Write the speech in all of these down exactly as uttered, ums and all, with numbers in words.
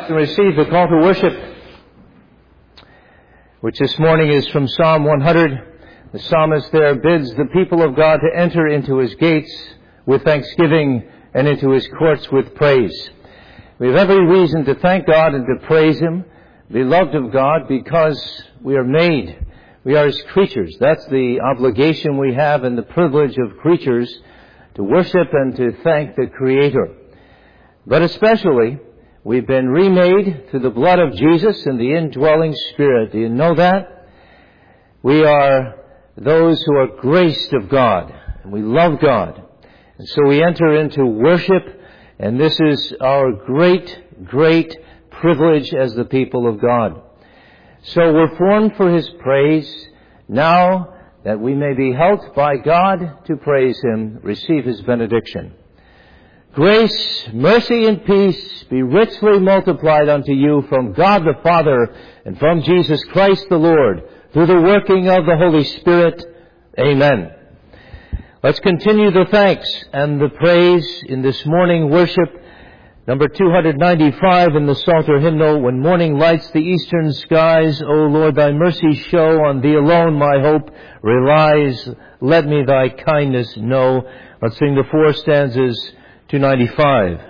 and receive the call to worship, which this morning is from Psalm one hundred. The psalmist there bids the people of God to enter into His gates with thanksgiving and into His courts with praise. We have every reason to thank God and to praise Him, beloved of God, because we are made. We are His creatures. That's the obligation we have and the privilege of creatures, to worship and to thank the Creator. But especially, we've been remade through the blood of Jesus and the indwelling Spirit. Do you know that? We are those who are graced of God, and we love God. And so we enter into worship, and this is our great, great privilege as the people of God. So we're formed for His praise. Now that we may be helped by God to praise Him, receive His benediction. Grace, mercy, and peace be richly multiplied unto you from God the Father and from Jesus Christ the Lord, through the working of the Holy Spirit. Amen. Let's continue the thanks and the praise in this morning worship. Number two ninety-five in the Psalter hymnal, when morning lights the eastern skies, O Lord, thy mercy show, on thee alone my hope relies, let me thy kindness know. Let's sing the four stanzas, two ninety-five.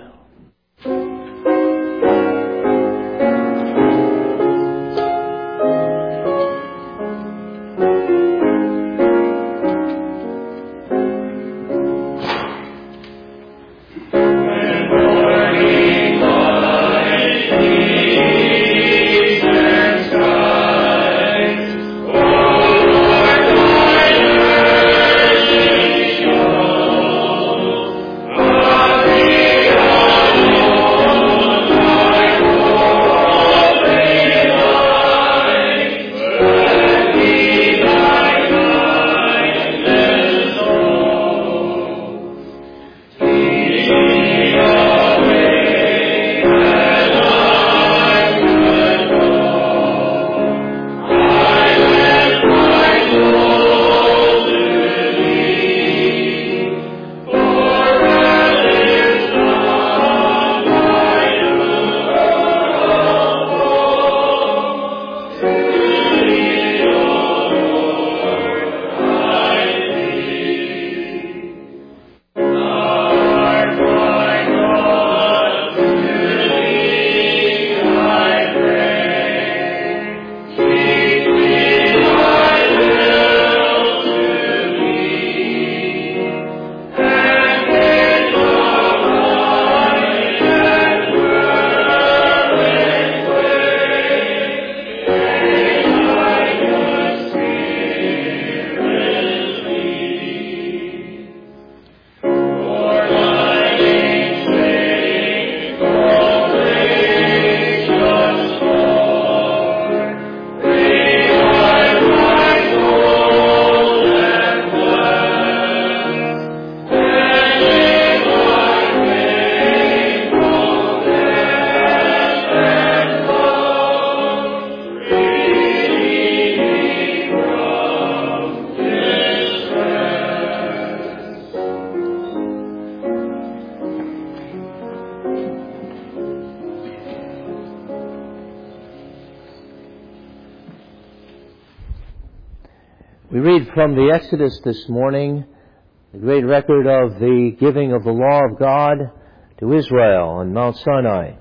We read from the Exodus this morning, the great record of the giving of the law of God to Israel on Mount Sinai.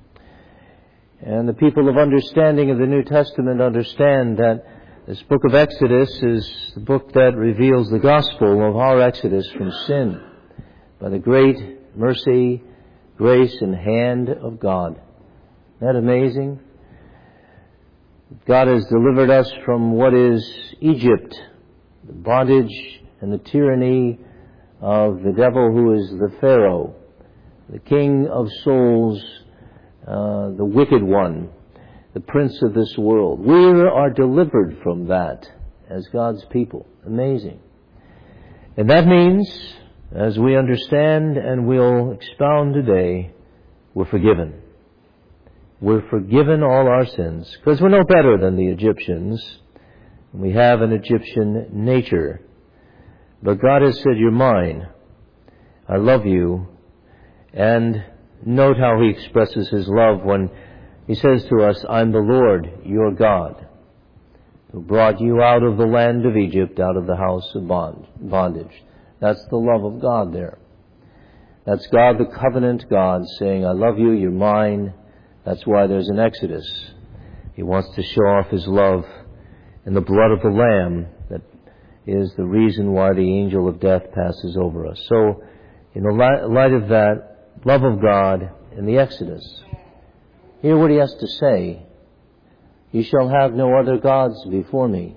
And the people of understanding of the New Testament understand that this book of Exodus is the book that reveals the gospel of our exodus from sin by the great mercy, grace, and hand of God. Isn't that amazing? God has delivered us from what is Egypt, the bondage and the tyranny of the devil who is the Pharaoh, the king of souls, uh, the wicked one, the prince of this world. We are delivered from that as God's people. Amazing. And that means, as we understand and will expound today, we're forgiven. We're forgiven all our sins, because we're no better than the Egyptians. We have an Egyptian nature. But God has said, you're mine. I love you. And note how He expresses His love when He says to us, I'm the Lord, your God, who brought you out of the land of Egypt, out of the house of bond, bondage. That's the love of God there. That's God, the covenant God, saying, I love you, you're mine. That's why there's an Exodus. He wants to show off His love in the blood of the Lamb that is the reason why the angel of death passes over us. So, in the light of that love of God in the Exodus, hear what He has to say. You shall have no other gods before me.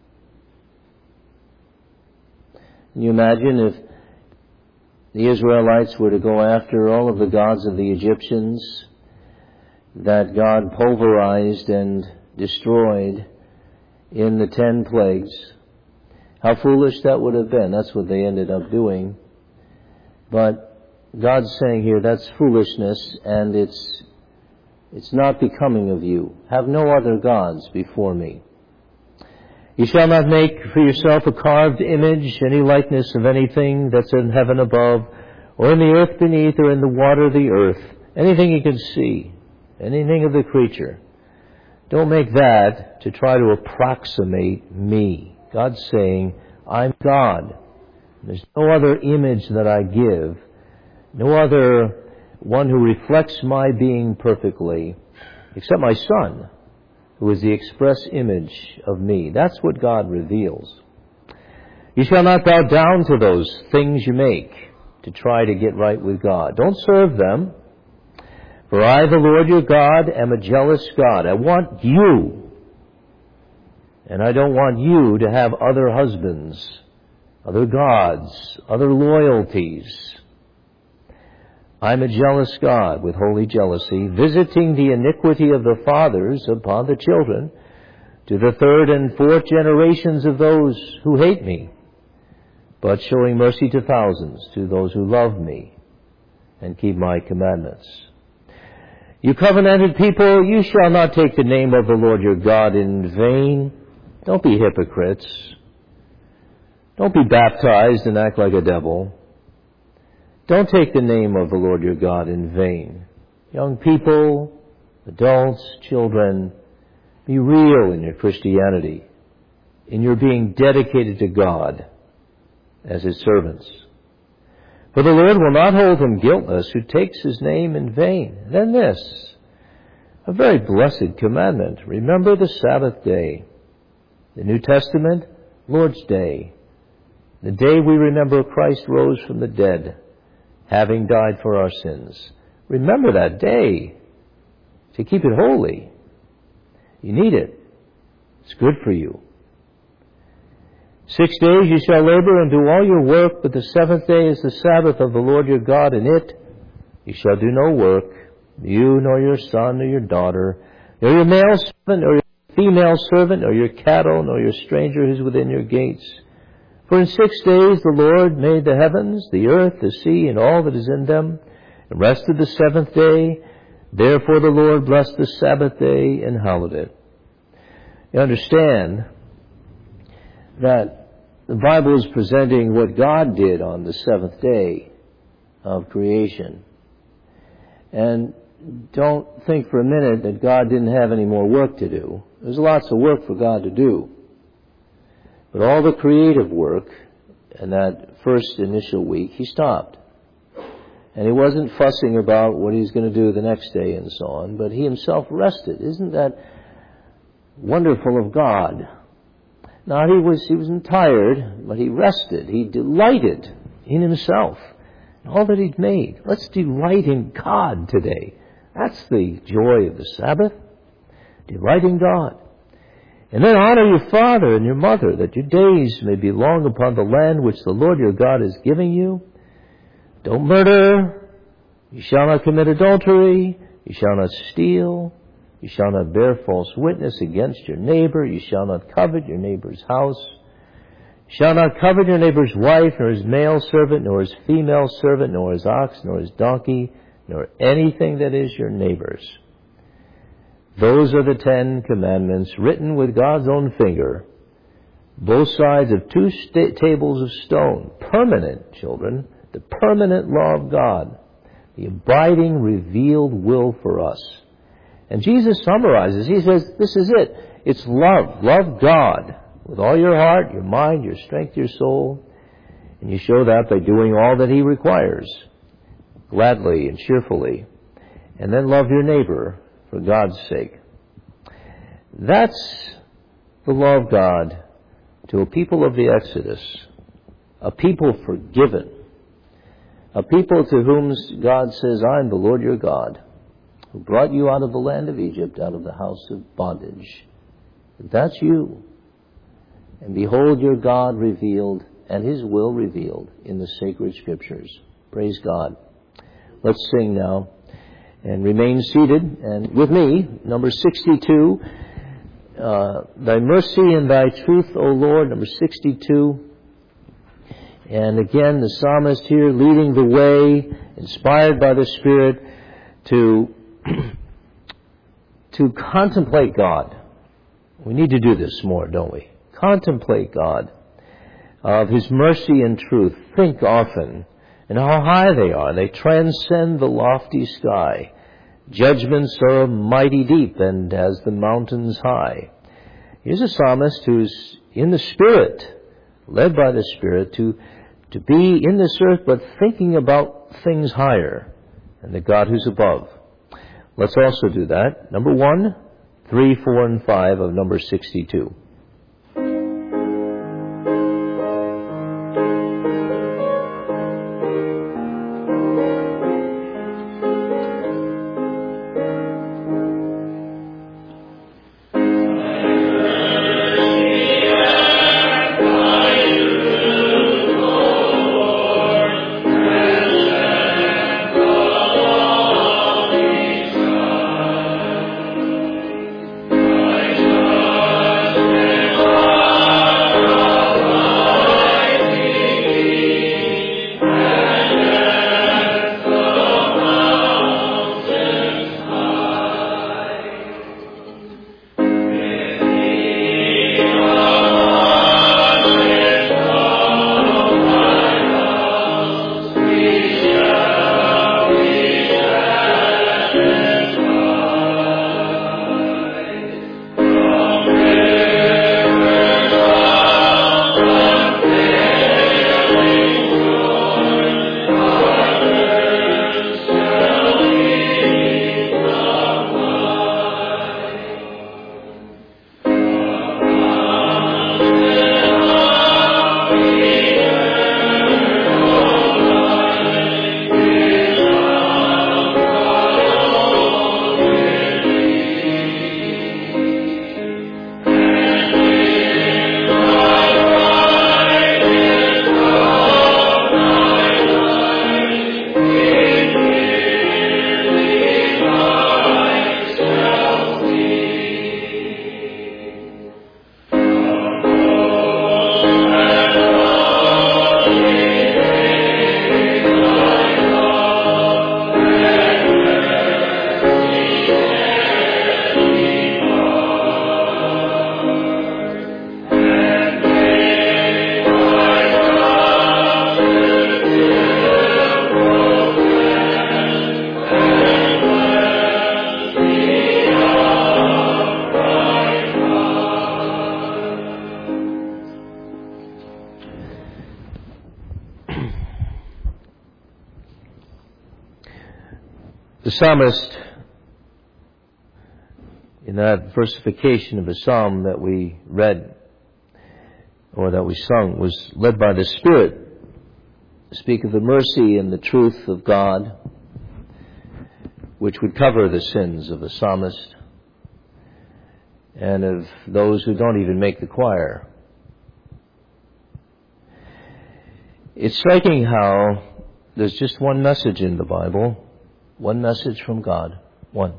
Can you imagine if the Israelites were to go after all of the gods of the Egyptians that God pulverized and destroyed in the ten plagues? How foolish that would have been. That's what they ended up doing. But God's saying here, that's foolishness, and it's it's not becoming of you. Have no other gods before me. You shall not make for yourself a carved image, any likeness of anything that's in heaven above, or in the earth beneath, or in the water of the earth. Anything you can see, anything of the creature. Don't make that to try to approximate me. God's saying, I'm God. There's no other image that I give, no other one who reflects my being perfectly, except my Son, who is the express image of me. That's what God reveals. You shall not bow down to those things you make to try to get right with God. Don't serve them. For I, the Lord your God, am a jealous God. I want you. And I don't want you to have other husbands, other gods, other loyalties. I'm a jealous God with holy jealousy, visiting the iniquity of the fathers upon the children, to the third and fourth generations of those who hate me, but showing mercy to thousands, to those who love me and keep my commandments. You covenanted people, you shall not take the name of the Lord your God in vain. Don't be hypocrites. Don't be baptized and act like a devil. Don't take the name of the Lord your God in vain. Young people, adults, children, be real in your Christianity, in your being dedicated to God as His servants. For the Lord will not hold him guiltless who takes His name in vain. Then this, a very blessed commandment. Remember the Sabbath day. The New Testament, Lord's Day. The day we remember Christ rose from the dead, having died for our sins. Remember that day to keep it holy. You need it. It's good for you. Six days you shall labor and do all your work, but the seventh day is the Sabbath of the Lord your God. In it you shall do no work, you nor your son nor your daughter, nor your male servant nor your female servant, nor your cattle, nor your stranger who is within your gates. For in six days the Lord made the heavens, the earth, the sea, and all that is in them, and rested the seventh day. Therefore the Lord blessed the Sabbath day and hallowed it. You understand that the Bible is presenting what God did on the seventh day of creation. And don't think for a minute that God didn't have any more work to do. There's lots of work for God to do. But all the creative work in that first initial week, He stopped. And He wasn't fussing about what He's going to do the next day and so on, but He Himself rested. Isn't that wonderful of God? Now, He was, he wasn't tired, but He rested. He delighted in Himself, in all that He'd made. Let's delight in God today. That's the joy of the Sabbath. Delight in God. And then honor your father and your mother, that your days may be long upon the land which the Lord your God is giving you. Don't murder. You shall not commit adultery. You shall not steal. You shall not bear false witness against your neighbor. You shall not covet your neighbor's house. You shall not covet your neighbor's wife, nor his male servant, nor his female servant, nor his ox, nor his donkey, nor anything that is your neighbor's. Those are the Ten Commandments written with God's own finger, both sides of two sta- tables of stone. Permanent, children, the permanent law of God, the abiding, revealed will for us. And Jesus summarizes. He says, this is it. It's love. Love God with all your heart, your mind, your strength, your soul. And you show that by doing all that He requires, gladly and cheerfully. And then love your neighbor for God's sake. That's the law of God to a people of the Exodus, a people forgiven, a people to whom God says, I am the Lord your God, who brought you out of the land of Egypt, out of the house of bondage. That's you. And behold your God revealed, and His will revealed in the sacred Scriptures. Praise God. Let's sing now and remain seated. And with me, number sixty-two, uh, Thy mercy and Thy truth, O Lord, number sixty-two. And again, the psalmist here leading the way, inspired by the Spirit, to, to contemplate God. We need to do this more, don't we? Contemplate God, of His mercy and truth. Think often, and how high they are. They transcend the lofty sky. Judgments are mighty deep, and as the mountains high. Here's a psalmist who's in the Spirit, led by the Spirit, to, to be in this earth, but thinking about things higher, and the God who's above. Let's also do that. Number one, three, four, and five of number sixty-two. The psalmist, in that versification of a psalm that we read, or that we sung, was led by the Spirit to speak of the mercy and the truth of God, which would cover the sins of the psalmist and of those who don't even make the choir. It's striking how there's just one message in the Bible, one message from God, one.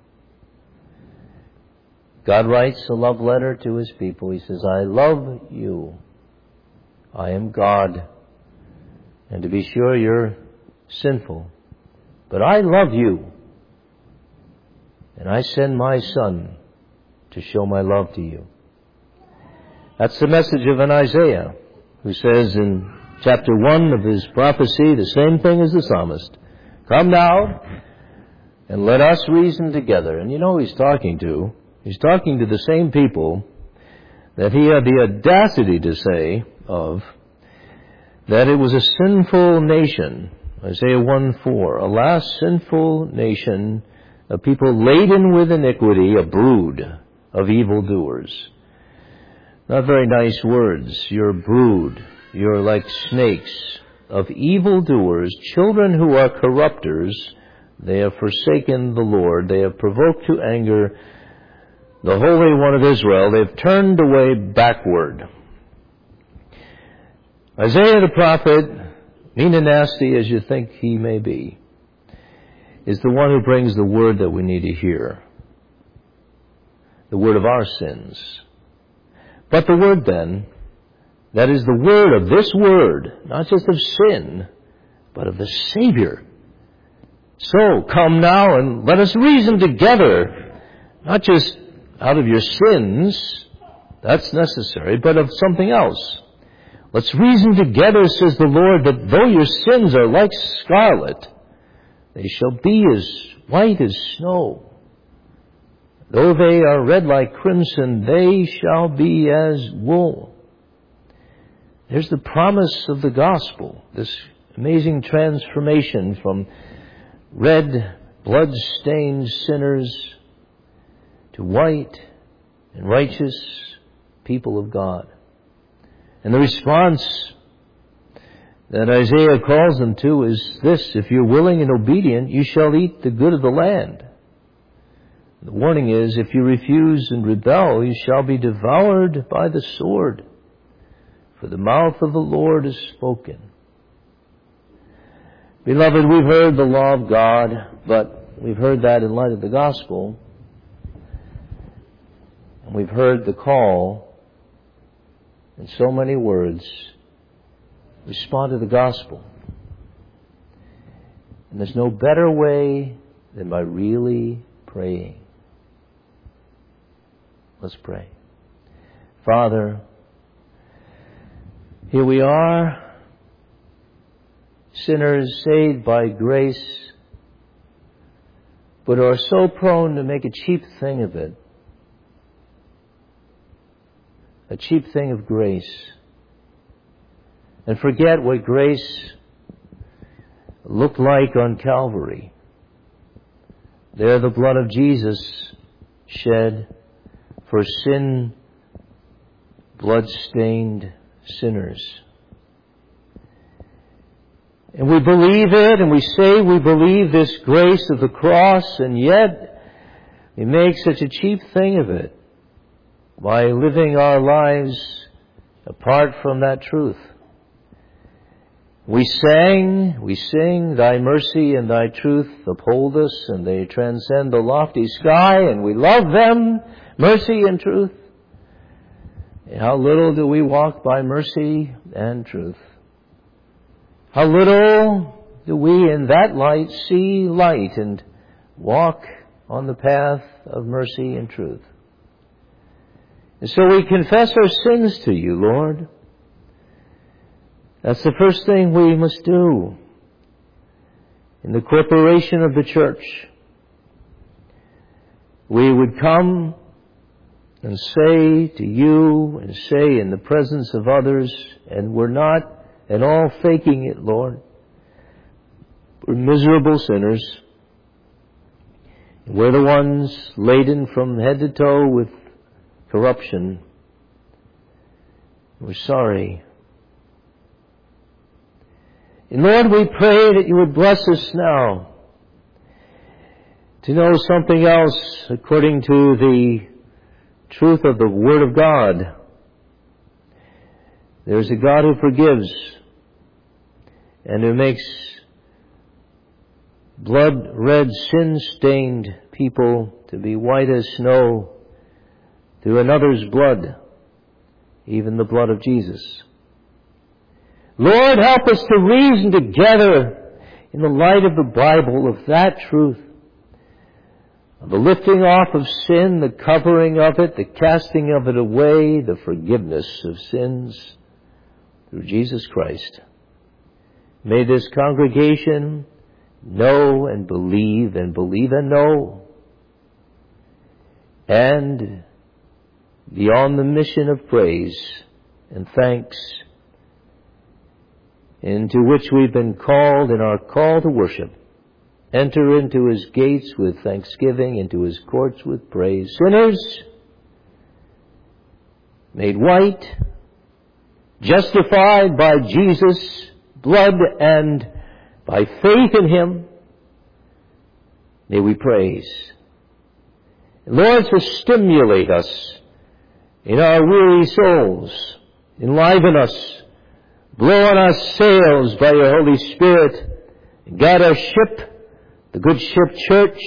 God writes a love letter to His people. He says, I love you. I am God. And to be sure, you're sinful. But I love you. And I send my Son to show my love to you. That's the message of an Isaiah, who says in chapter one of his prophecy the same thing as the psalmist. Come now, And let us reason together. And you know who he's talking to? He's talking to the same people that he had the audacity to say of, that it was a sinful nation. Isaiah one four, alas, sinful nation, a people laden with iniquity, a brood of evildoers. Not very nice words. You're a brood. You're like snakes of evildoers, children who are corrupters. They have forsaken the Lord. They have provoked to anger the Holy One of Israel. They've turned away backward. Isaiah the prophet, mean and nasty as you think he may be, is the one who brings the word that we need to hear. The word of our sins. But the word then, that is the word of this word, not just of sin, but of the Savior. So come now and let us reason together, not just out of your sins, that's necessary, but of something else. Let's reason together, says the Lord, that though your sins are like scarlet, they shall be as white as snow. Though they are red like crimson, they shall be as wool. There's the promise of the gospel, this amazing transformation from red, blood-stained sinners to white and righteous people of God. And the response that Isaiah calls them to is this: if you're willing and obedient, you shall eat the good of the land. The warning is, if you refuse and rebel, you shall be devoured by the sword. For the mouth of the Lord is spoken. Beloved, we've heard the law of God, but we've heard that in light of the gospel. And we've heard the call in so many words, respond to the gospel. And there's no better way than by really praying. Let's pray. Father, here we are, sinners saved by grace, but are so prone to make a cheap thing of it. A cheap thing of grace. And forget what grace looked like on Calvary. There the blood of Jesus shed for sin, blood-stained sinners. And we believe it, and we say we believe this grace of the cross, and yet we make such a cheap thing of it by living our lives apart from that truth. We sang, we sing, Thy mercy and Thy truth uphold us, and they transcend the lofty sky, and we love them, mercy and truth. And how little do we walk by mercy and truth? How little do we in that light see light and walk on the path of mercy and truth? And so we confess our sins to you, Lord. That's the first thing we must do in the corporation of the church. We would come and say to you and say in the presence of others, and we're not at all faking it, Lord. We're miserable sinners. We're the ones laden from head to toe with corruption. We're sorry. And Lord, we pray that you would bless us now to know something else according to the truth of the Word of God. There's a God who forgives and who makes blood-red, sin-stained people to be white as snow through another's blood, even the blood of Jesus. Lord, help us to reason together in the light of the Bible of that truth, of the lifting off of sin, the covering of it, the casting of it away, the forgiveness of sins through Jesus Christ. May this congregation know and believe and believe and know. And be on the mission of praise and thanks, into which we've been called in our call to worship. Enter into His gates with thanksgiving, into His courts with praise. Sinners, made white, justified by Jesus' blood and by faith in Him, may we praise. Lord, to stimulate us in our weary souls, enliven us, blow on our sails by your Holy Spirit, guide our ship, the good ship church,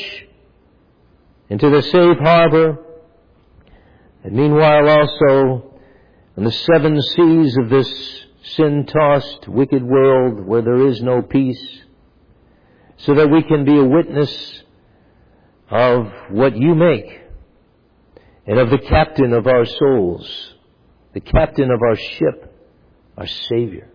into the safe harbor, and meanwhile also in the seven seas of this sin-tossed, wicked world where there is no peace, so that we can be a witness of what you make and of the captain of our souls, the captain of our ship, our Savior.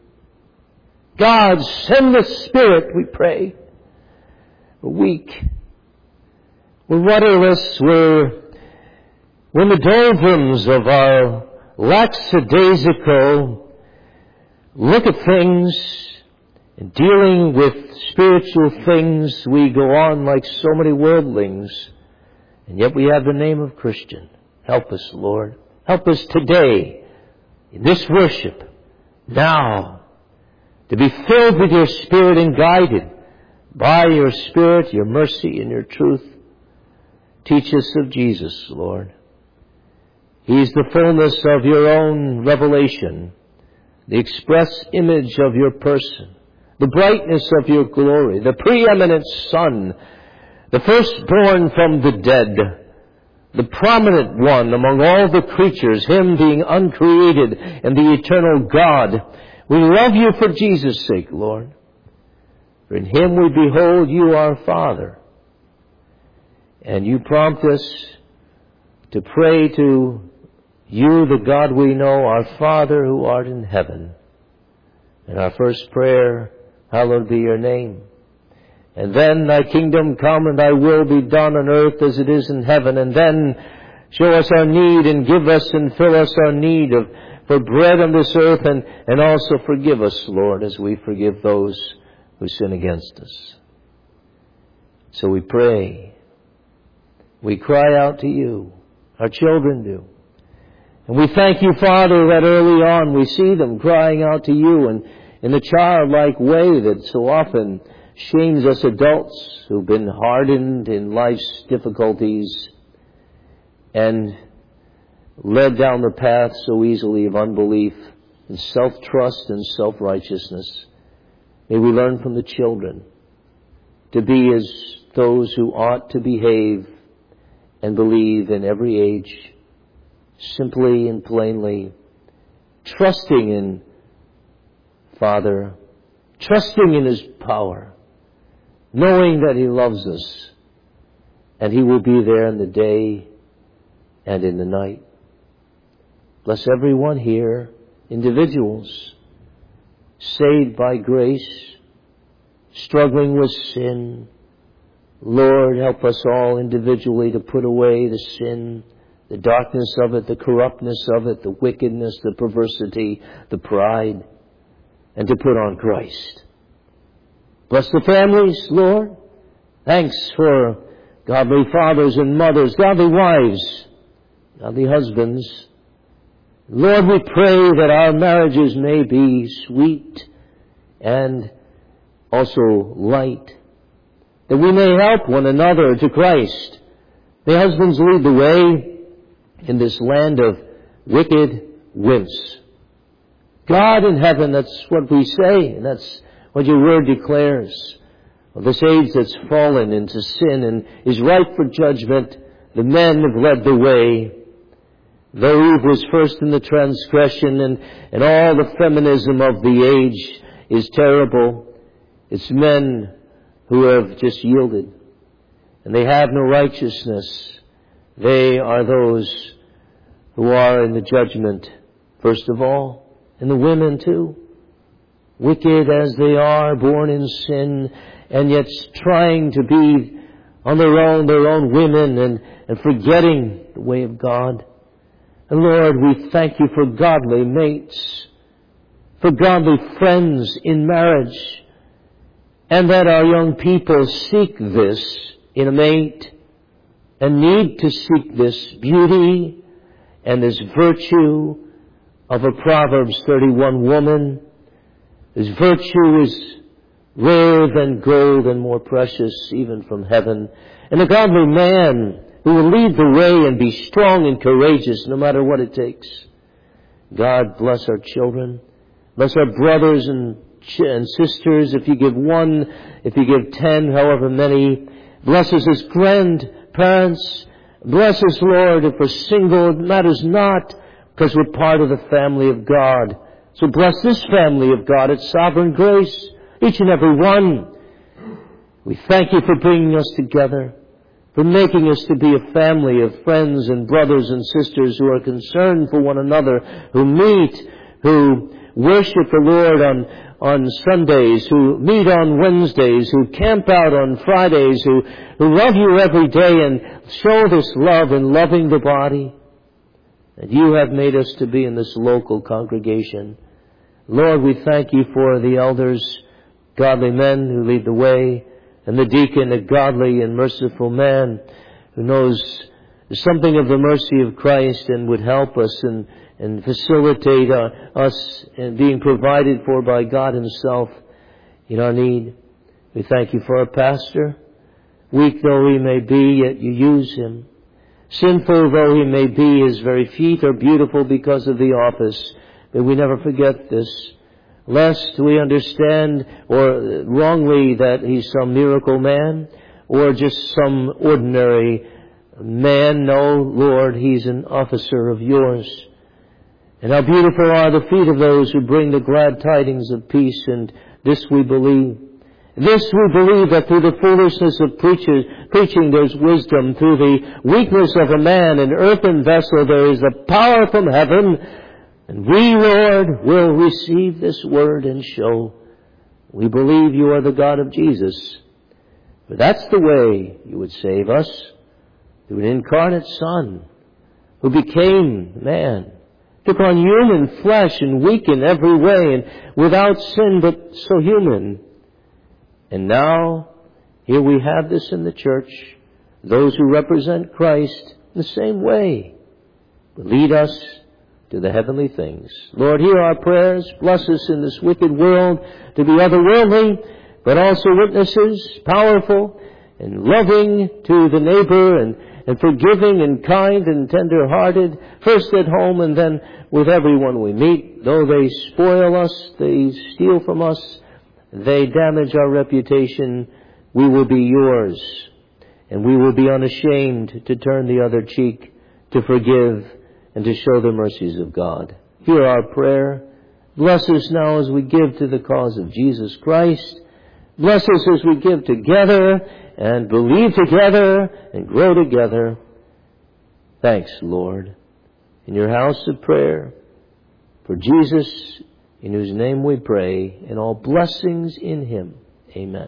God, send the Spirit, we pray. We're weak. We're rudderless. We're, we're in the doldrums of our lackadaisical look at things, and dealing with spiritual things, we go on like so many worldlings, and yet we have the name of Christian. Help us, Lord. Help us today, in this worship, now, to be filled with your Spirit and guided by your Spirit, your mercy, and your truth. Teach us of Jesus, Lord. He's the fullness of your own revelation, the express image of your person, the brightness of your glory, the preeminent Son, the firstborn from the dead, the prominent one among all the creatures, Him being uncreated and the eternal God. We love you for Jesus' sake, Lord. For in Him we behold you, our Father. And you prompt us to pray to you, the God we know, our Father who art in heaven. And our first prayer, hallowed be your name. And then thy kingdom come and thy will be done on earth as it is in heaven. And then show us our need and give us and fill us our need of for bread on this earth, and, and also forgive us, Lord, as we forgive those who sin against us. So we pray. We cry out to you. Our children do. And we thank you, Father, that early on we see them crying out to you, and in the childlike way that so often shames us adults who've been hardened in life's difficulties and led down the path so easily of unbelief and self-trust and self-righteousness. May we learn from the children to be as those who ought to behave and believe in every age, simply and plainly, trusting in Father, trusting in His power, knowing that He loves us and He will be there in the day and in the night. Bless everyone here, individuals, saved by grace, struggling with sin. Lord, help us all individually to put away the sin, the darkness of it, the corruptness of it, the wickedness, the perversity, the pride, and to put on Christ. Bless the families, Lord. Thanks for godly fathers and mothers, godly wives, godly husbands. Lord, we pray that our marriages may be sweet and also light, that we may help one another to Christ. May husbands lead the way in this land of wicked wimps. God in heaven, that's what we say, and that's what your word declares. Of this age that's fallen into sin and is ripe for judgment, the men have led the way. Though Eve was first in the transgression, and, and all the feminism of the age is terrible, it's men who have just yielded. And they have no righteousness. They are those who are in the judgment, first of all, and the women too. Wicked as they are, born in sin, and yet trying to be on their own, their own women, and, and forgetting the way of God. And Lord, we thank you for godly mates, for godly friends in marriage, and that our young people seek this in a mate and need to seek this beauty and this virtue of a Proverbs thirty-one woman. This virtue is rarer than gold and more precious even from heaven. And a godly man who will lead the way and be strong and courageous no matter what it takes. God bless our children. Bless our brothers and, and sisters. If you give one, if you give ten, however many. Bless us as grandparents. Bless us, Lord, if we're single. It matters not, because we're part of the family of God. So bless this family of God at Sovereign Grace, each and every one. We thank you for bringing us together, for making us to be a family of friends and brothers and sisters who are concerned for one another, who meet, who worship the Lord on, on Sundays, who meet on Wednesdays, who camp out on Fridays, who, who love you every day and show this love in loving the body that you have made us to be in this local congregation. Lord, we thank you for the elders, godly men who lead the way, and the deacon, a godly and merciful man who knows something of the mercy of Christ and would help us and, and facilitate uh, us in being provided for by God himself in our need. We thank you for our pastor. Weak though he may be, yet you use him. Sinful though he may be, his very feet are beautiful because of the office. May we never forget this, lest we understand or wrongly that he's some miracle man or just some ordinary man. No, Lord, he's an officer of yours. And how beautiful are the feet of those who bring the glad tidings of peace, and this we believe. This we believe, that through the foolishness of preachers, preaching there's wisdom. Through the weakness of a man, an earthen vessel, there is a power from heaven. And we, Lord, will receive this word and show we believe you are the God of Jesus. But that's the way you would save us, through an incarnate Son who became man, took on human flesh and weak in every way and without sin, but so human. And now, here we have this in the church, those who represent Christ in the same way will lead us to the heavenly things. Lord, hear our prayers. Bless us in this wicked world to be otherworldly, but also witnesses, powerful and loving to the neighbor, and, and forgiving and kind and tender-hearted, first at home and then with everyone we meet. Though they spoil us, they steal from us, they damage our reputation, we will be yours, and we will be unashamed to turn the other cheek, to forgive, and to show the mercies of God. Hear our prayer. Bless us now as we give to the cause of Jesus Christ. Bless us as we give together and believe together and grow together. Thanks, Lord, in your house of prayer, for Jesus, in whose name we pray, and all blessings in him. Amen.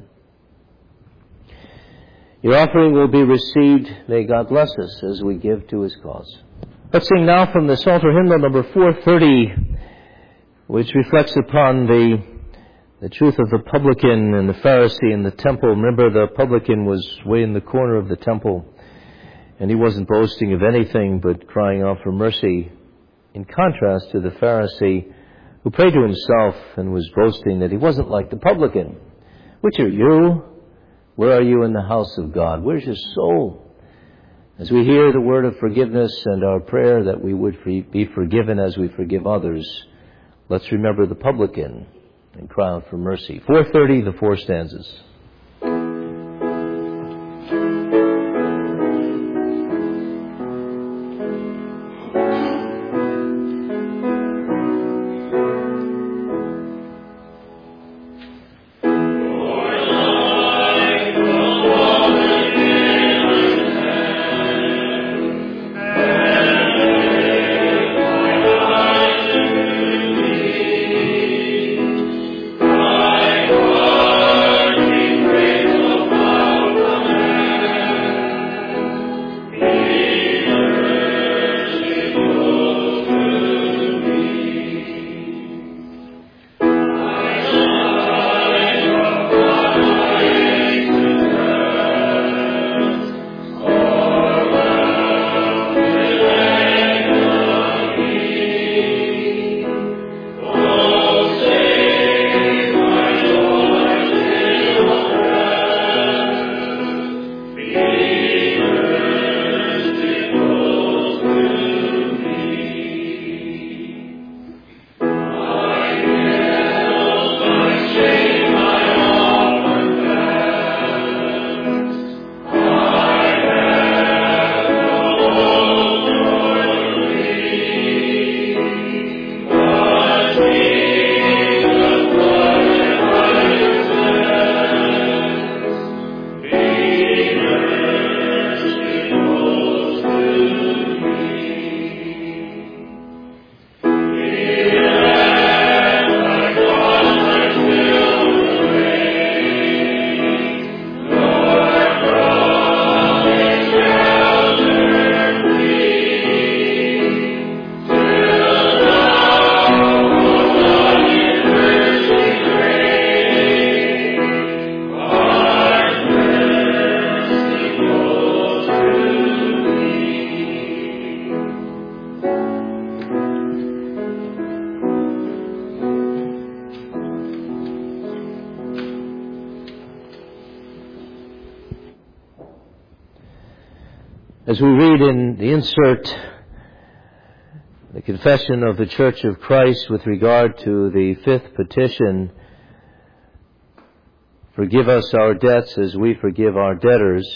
Your offering will be received. May God bless us as we give to his cause. Let's sing now from the Psalter hymnal number four thirty, which reflects upon the, the truth of the publican and the Pharisee in the temple. Remember, the publican was way in the corner of the temple, and he wasn't boasting of anything but crying out for mercy, in contrast to the Pharisee who prayed to himself and was boasting that he wasn't like the publican. Which are you? Where are you in the house of God? Where's your soul? As we hear the word of forgiveness and our prayer that we would be forgiven as we forgive others, let's remember the publican and cry out for mercy. four thirty, the four stanzas. Thy word As we read in the insert, the Confession of the Church of Christ with regard to the fifth petition, forgive us our debts as we forgive our debtors,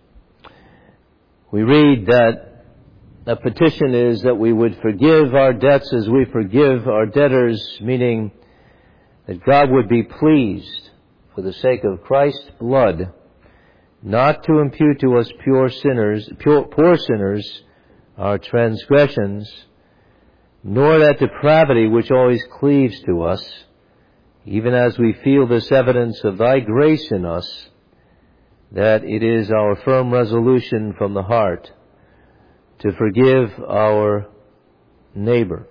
we read that the petition is that we would forgive our debts as we forgive our debtors, meaning that God would be pleased, for the sake of Christ's blood, not to impute to us pure sinners, pure, poor sinners, our transgressions, nor that depravity which always cleaves to us, even as we feel this evidence of thy grace in us, that it is our firm resolution from the heart to forgive our neighbor.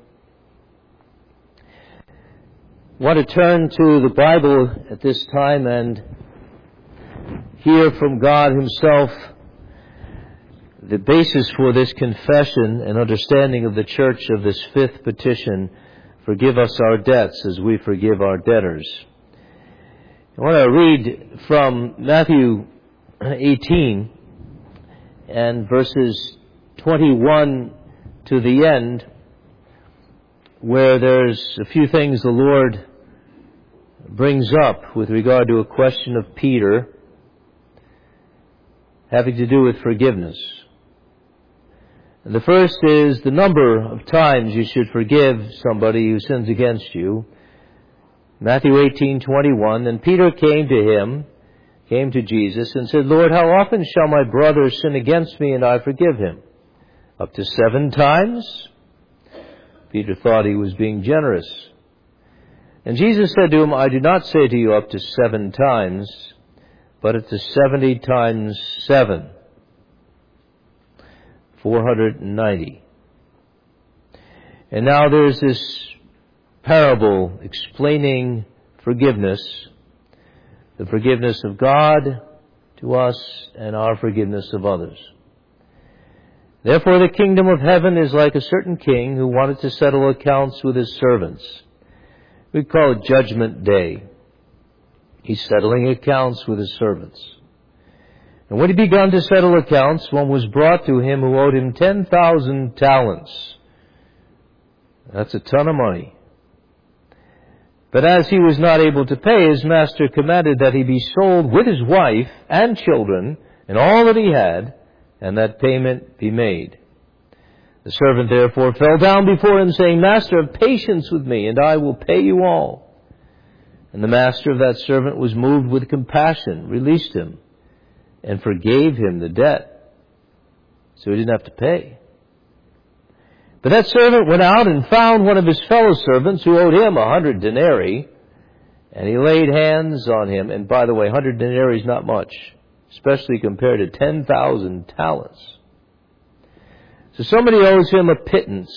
I want to turn to the Bible at this time and hear from God Himself the basis for this confession and understanding of the church of this fifth petition, forgive us our debts as we forgive our debtors. I want to read from Matthew eighteen and verses twenty-one to the end, where there's a few things the Lord brings up with regard to a question of Peter having to do with forgiveness. And the first is the number of times you should forgive somebody who sins against you. Matthew eighteen twenty-one, and Peter came to him, came to Jesus, and said, Lord, how often shall my brother sin against me and I forgive him? Up to seven times? Peter thought he was being generous. And Jesus said to him, I do not say to you up to seven times, but up to seventy times seven. four hundred ninety. And now there's this parable explaining forgiveness, the forgiveness of God to us and our forgiveness of others. Therefore the kingdom of heaven is like a certain king who wanted to settle accounts with his servants. We call it Judgment Day. He's settling accounts with his servants. And when he began to settle accounts, one was brought to him who owed him ten thousand talents. That's a ton of money. But as he was not able to pay, his master commanded that he be sold with his wife and children and all that he had, and that payment be made. The servant therefore fell down before him, saying, Master, have patience with me, and I will pay you all. And the master of that servant was moved with compassion, released him, and forgave him the debt, so he didn't have to pay. But that servant went out and found one of his fellow servants who owed him a hundred denarii, and he laid hands on him. And by the way, a hundred denarii is not much, especially compared to ten thousand talents. So somebody owes him a pittance,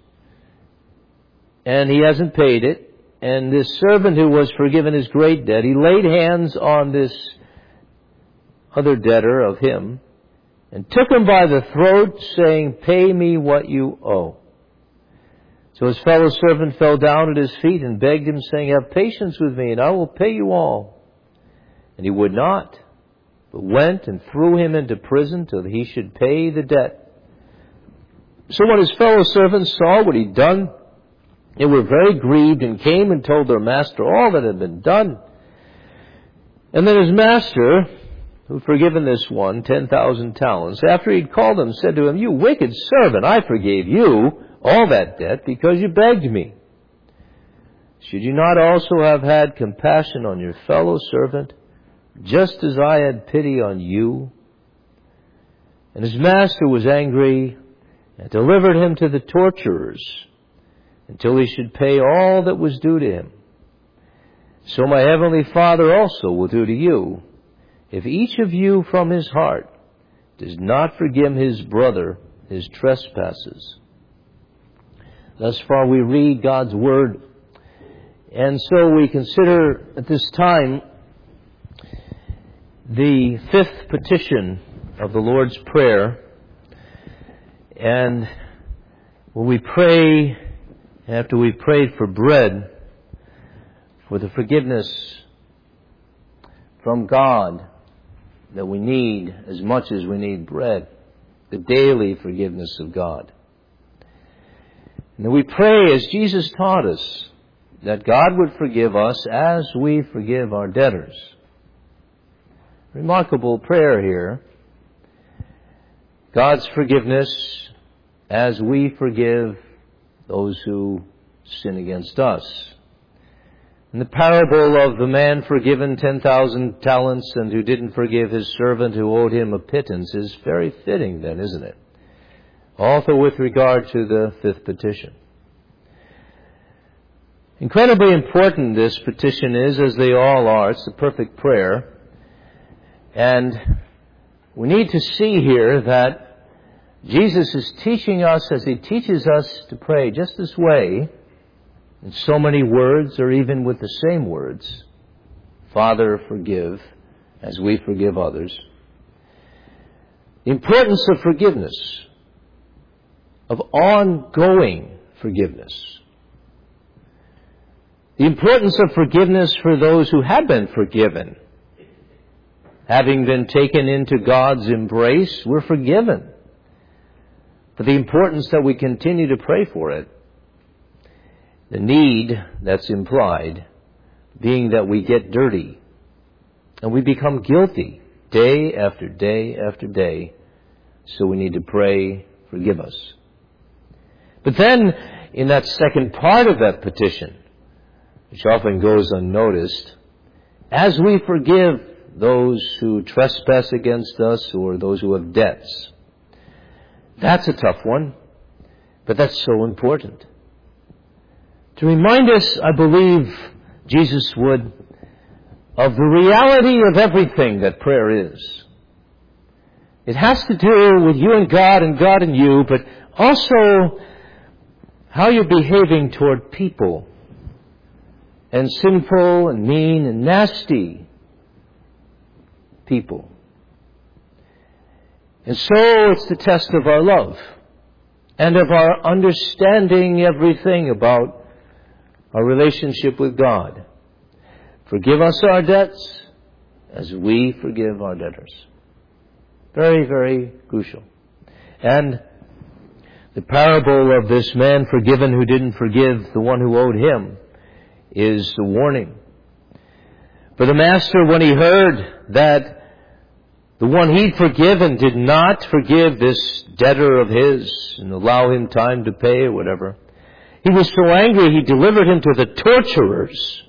and he hasn't paid it. And this servant who was forgiven his great debt, he laid hands on this other debtor of him, and took him by the throat, saying, Pay me what you owe. So his fellow servant fell down at his feet and begged him, saying, Have patience with me, and I will pay you all. And he would not, but went and threw him into prison till he should pay the debt. So when his fellow servants saw what he'd done, they were very grieved, and came and told their master all that had been done. And then his master, who'd forgiven this one ten thousand talents, after he'd called him, said to him, You wicked servant, I forgave you all that debt because you begged me. Should you not also have had compassion on your fellow servant, just as I had pity on you? And his master was angry and delivered him to the torturers until he should pay all that was due to him. So my heavenly Father also will do to you, if each of you from his heart does not forgive his brother his trespasses. Thus far we read God's Word, and so we consider at this time the fifth petition of the Lord's Prayer. And when we pray, after we prayed for bread, for the forgiveness from God that we need as much as we need bread. the daily forgiveness of God. And we pray, as Jesus taught us, that God would forgive us as we forgive our debtors. Remarkable prayer here. God's forgiveness as we forgive those who sin against us. And the parable of the man forgiven ten thousand talents and who didn't forgive his servant who owed him a pittance is very fitting then, isn't it? Also with regard to the fifth petition. Incredibly important this petition is, as they all are. It's the perfect prayer. And we need to see here that Jesus is teaching us, as He teaches us to pray just this way, in so many words, or even with the same words. Father, forgive as we forgive others. The importance of forgiveness, of ongoing forgiveness. The importance of forgiveness for those who have been forgiven. Having been taken into God's embrace, we're forgiven. But the importance that we continue to pray for it. The need that's implied being that we get dirty and we become guilty day after day after day. So we need to pray, forgive us. But then, in that second part of that petition, which often goes unnoticed, as we forgive those who trespass against us or those who have debts. That's a tough one, but that's so important. To remind us, I believe Jesus would, of the reality of everything that prayer is. It has to do with you and God and God and you, but also how you're behaving toward people. And sinful and mean and nasty people. And so it's the test of our love and of our understanding everything about our relationship with God. Forgive us our debts as we forgive our debtors. Very, very crucial. And the parable of this man forgiven who didn't forgive the one who owed him is the warning. For the master, when he heard that the one he'd forgiven did not forgive this debtor of his and allow him time to pay or whatever, he was so angry he delivered him to the torturers.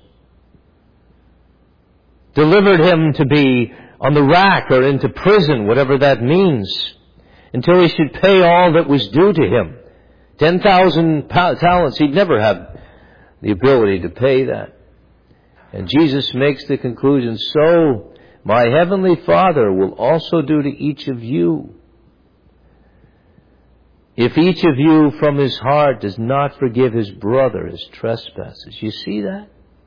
Delivered him to be on the rack or into prison, whatever that means, until he should pay all that was due to him. Ten thousand talents, he'd never have the ability to pay that. And Jesus makes the conclusion, so my heavenly Father will also do to each of you. If each of you from his heart does not forgive his brother his trespasses. You see that?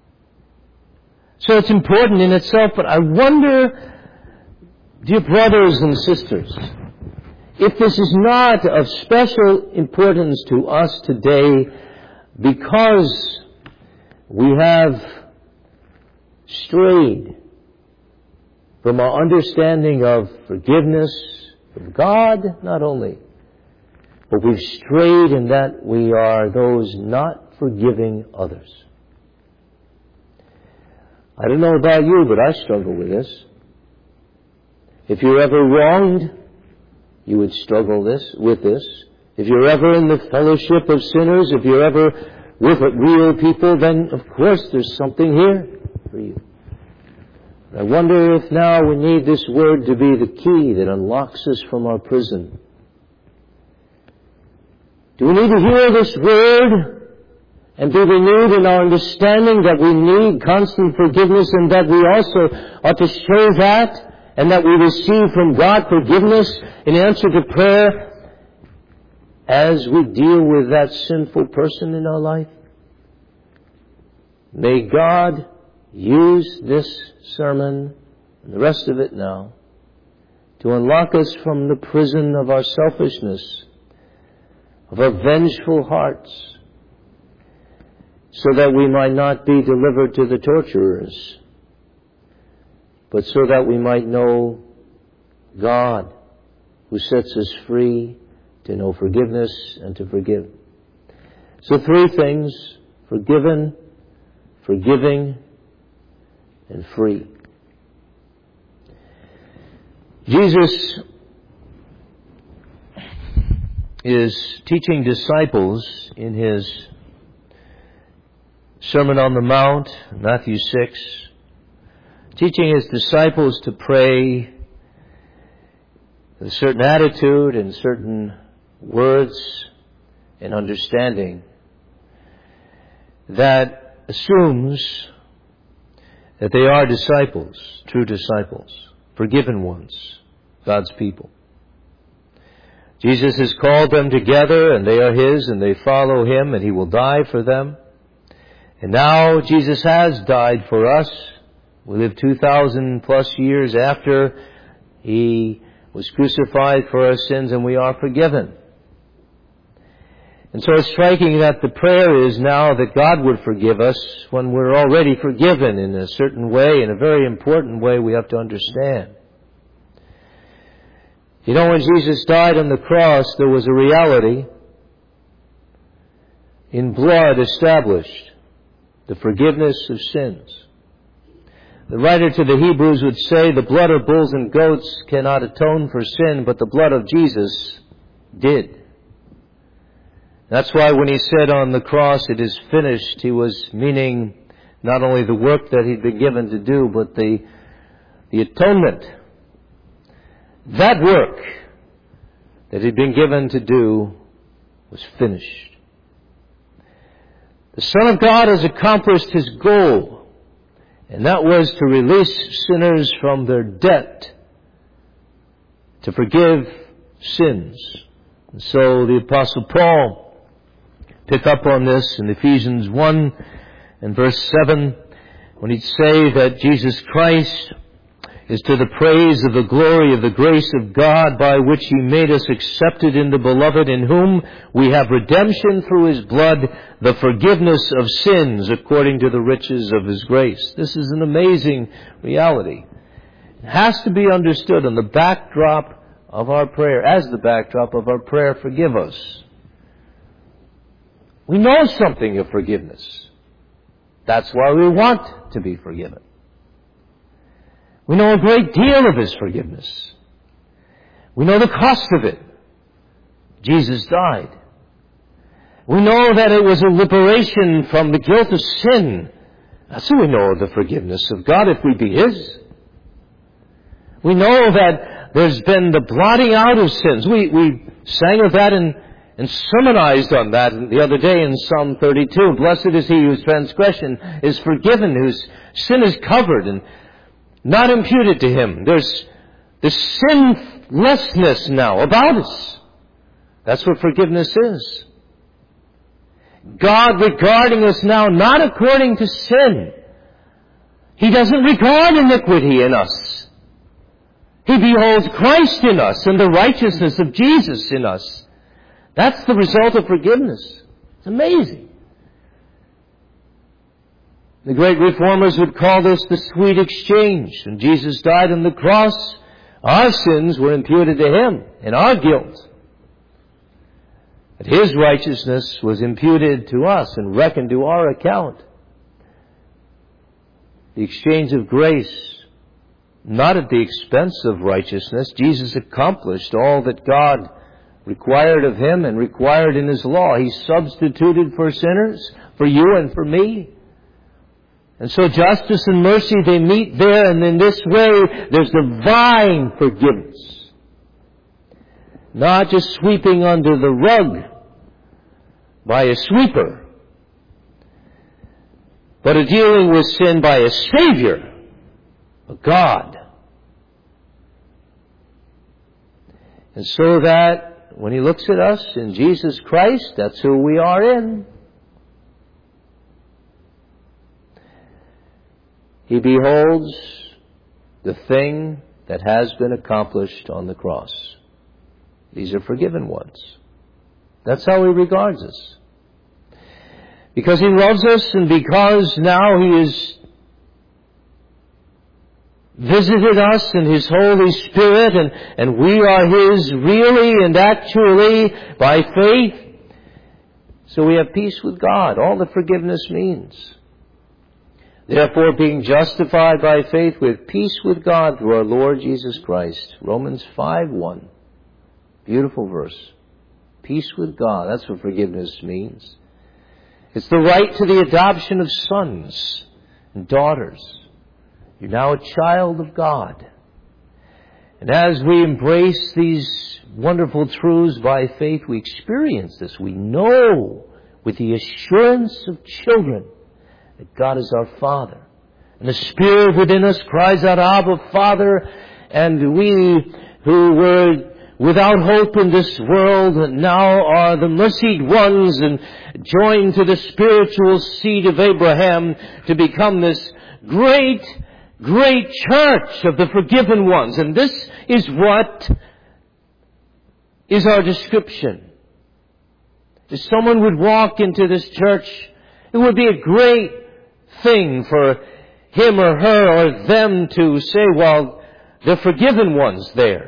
So it's important in itself, but I wonder, dear brothers and sisters, if this is not of special importance to us today because we have strayed from our understanding of forgiveness of God, not only, but we've strayed in that we are those not forgiving others. I don't know about you, but I struggle with this. If you're ever wronged, you would struggle this with this. If you're ever in the fellowship of sinners, if you're ever with real people, then of course there's something here for you. I wonder if now we need this word to be the key that unlocks us from our prison. Do we need to hear this word and be renewed in our understanding that we need constant forgiveness and that we also ought to show that and that we receive from God forgiveness in answer to prayer as we deal with that sinful person in our life? May God use this sermon and the rest of it now to unlock us from the prison of our selfishness, of our vengeful hearts, so that we might not be delivered to the torturers, but so that we might know God, who sets us free to know forgiveness and to forgive. So three things: forgiven, forgiving, and free. Jesus is teaching disciples in His Sermon on the Mount, Matthew six, teaching His disciples to pray with a certain attitude and certain words and understanding that assumes that they are disciples, true disciples, forgiven ones, God's people. Jesus has called them together, and they are His, and they follow Him, and He will die for them. And now Jesus has died for us. We live two thousand plus years after He was crucified for our sins, and we are forgiven. And so it's striking that the prayer is now that God would forgive us when we're already forgiven in a certain way, in a very important way we have to understand. You know, when Jesus died on the cross, there was a reality in blood established, the forgiveness of sins. The writer to the Hebrews would say, the blood of bulls and goats cannot atone for sin, but the blood of Jesus did. That's why when He said on the cross, it is finished, He was meaning not only the work that He'd been given to do, but the, the atonement. That work that He'd been given to do was finished. The Son of God has accomplished His goal, and that was to release sinners from their debt, to forgive sins. And so the Apostle Paul pick up on this in Ephesians one and verse seven, when he'd say that Jesus Christ is to the praise of the glory of the grace of God, by which He made us accepted in the Beloved, in whom we have redemption through His blood, the forgiveness of sins according to the riches of His grace. This is an amazing reality. It has to be understood on the backdrop of our prayer, as the backdrop of our prayer, forgive us. We know something of forgiveness. That's why we want to be forgiven. We know a great deal of His forgiveness. We know the cost of it. Jesus died. We know that it was a liberation from the guilt of sin. That's how we know the forgiveness of God, if we be His. We know that there's been the blotting out of sins. We, we sang of that in And sermonized on that the other day in Psalm thirty-two. Blessed is he whose transgression is forgiven, whose sin is covered and not imputed to him. There's this sinlessness now about us. That's what forgiveness is. God regarding us now not according to sin. He doesn't regard iniquity in us. He beholds Christ in us and the righteousness of Jesus in us. That's the result of forgiveness. It's amazing. The great reformers would call this the sweet exchange. When Jesus died on the cross, our sins were imputed to Him and our guilt. But His righteousness was imputed to us and reckoned to our account. The exchange of grace, not at the expense of righteousness. Jesus accomplished all that God required of Him and required in His law. He substituted for sinners, for you and for me. And so justice and mercy, they meet there, and in this way there's divine forgiveness. Not just sweeping under the rug by a sweeper, but a dealing with sin by a Savior, a God. And so that when He looks at us in Jesus Christ, that's who we are in. He beholds the thing that has been accomplished on the cross. These are forgiven ones. That's how He regards us. Because He loves us and because now He is visited us in His Holy Spirit, and, and we are His really and actually by faith. So we have peace with God, all that forgiveness means. Therefore, being justified by faith, we have peace with God through our Lord Jesus Christ. Romans five one. Beautiful verse. Peace with God. That's what forgiveness means. It's the right to the adoption of sons and daughters. You're now a child of God. And as we embrace these wonderful truths by faith, we experience this. We know with the assurance of children that God is our Father. And the Spirit within us cries out, Abba, Father. And we who were without hope in this world now are the mercied ones and joined to the spiritual seed of Abraham to become this great, great church of the forgiven ones. And this is what is our description. If someone would walk into this church, it would be a great thing for him or her or them to say, well, the forgiven ones there.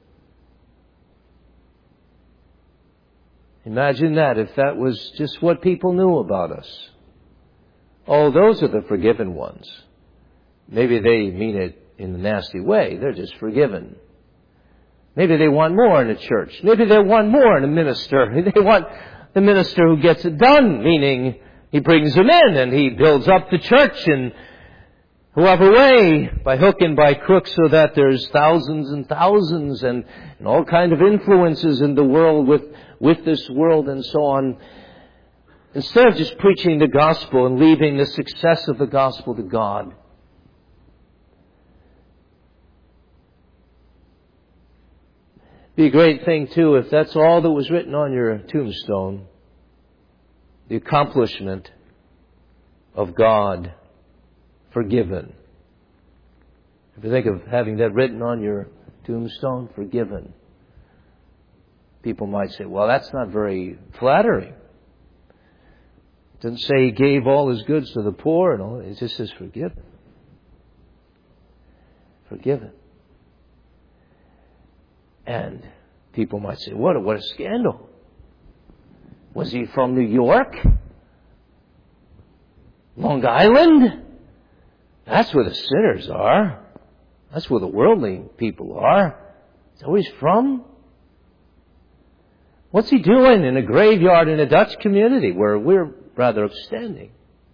Imagine that, if that was just what people knew about us. Oh, those are the forgiven ones. Maybe they mean it in a nasty way. They're just forgiven. Maybe they want more in a church. Maybe they want more in a minister. They want the minister who gets it done, meaning he brings them in and he builds up the church in whoever way, by hook and by crook, so that there's thousands and thousands and, and all kind of influences in the world with, with this world and so on. Instead of just preaching the gospel and leaving the success of the gospel to God. Be a great thing too if that's all that was written on your tombstone. The accomplishment of God forgiven. If you think of having that written on your tombstone, forgiven, people might say, well, that's not very flattering. It doesn't say He gave all His goods to the poor and all. It just says forgiven. Forgiven. And people might say, what a, what a scandal. Was he from New York? Long Island? That's where the sinners are. That's where the worldly people are. Is that where he's from? What's he doing in a graveyard in a Dutch community where we're rather upstanding?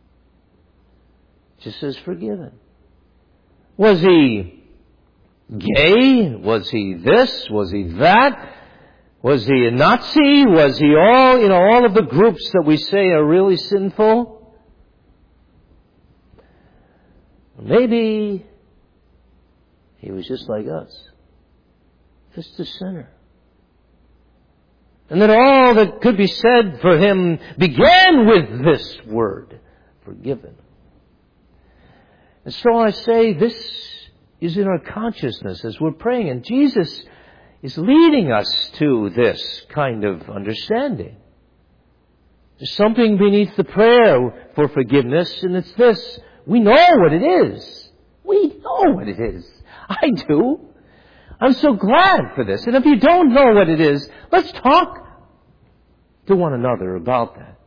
It just says forgiven. Was he gay? Was he this? Was he that? Was he a Nazi? Was he all, you know, all of the groups that we say are really sinful? Maybe he was just like us. Just a sinner. And that all that could be said for him began with this word, forgiven. And so I say this is in our consciousness as we're praying. And Jesus is leading us to this kind of understanding. There's something beneath the prayer for forgiveness, and it's this. We know what it is. We know what it is. I do. I'm so glad for this. And if you don't know what it is, let's talk to one another about that.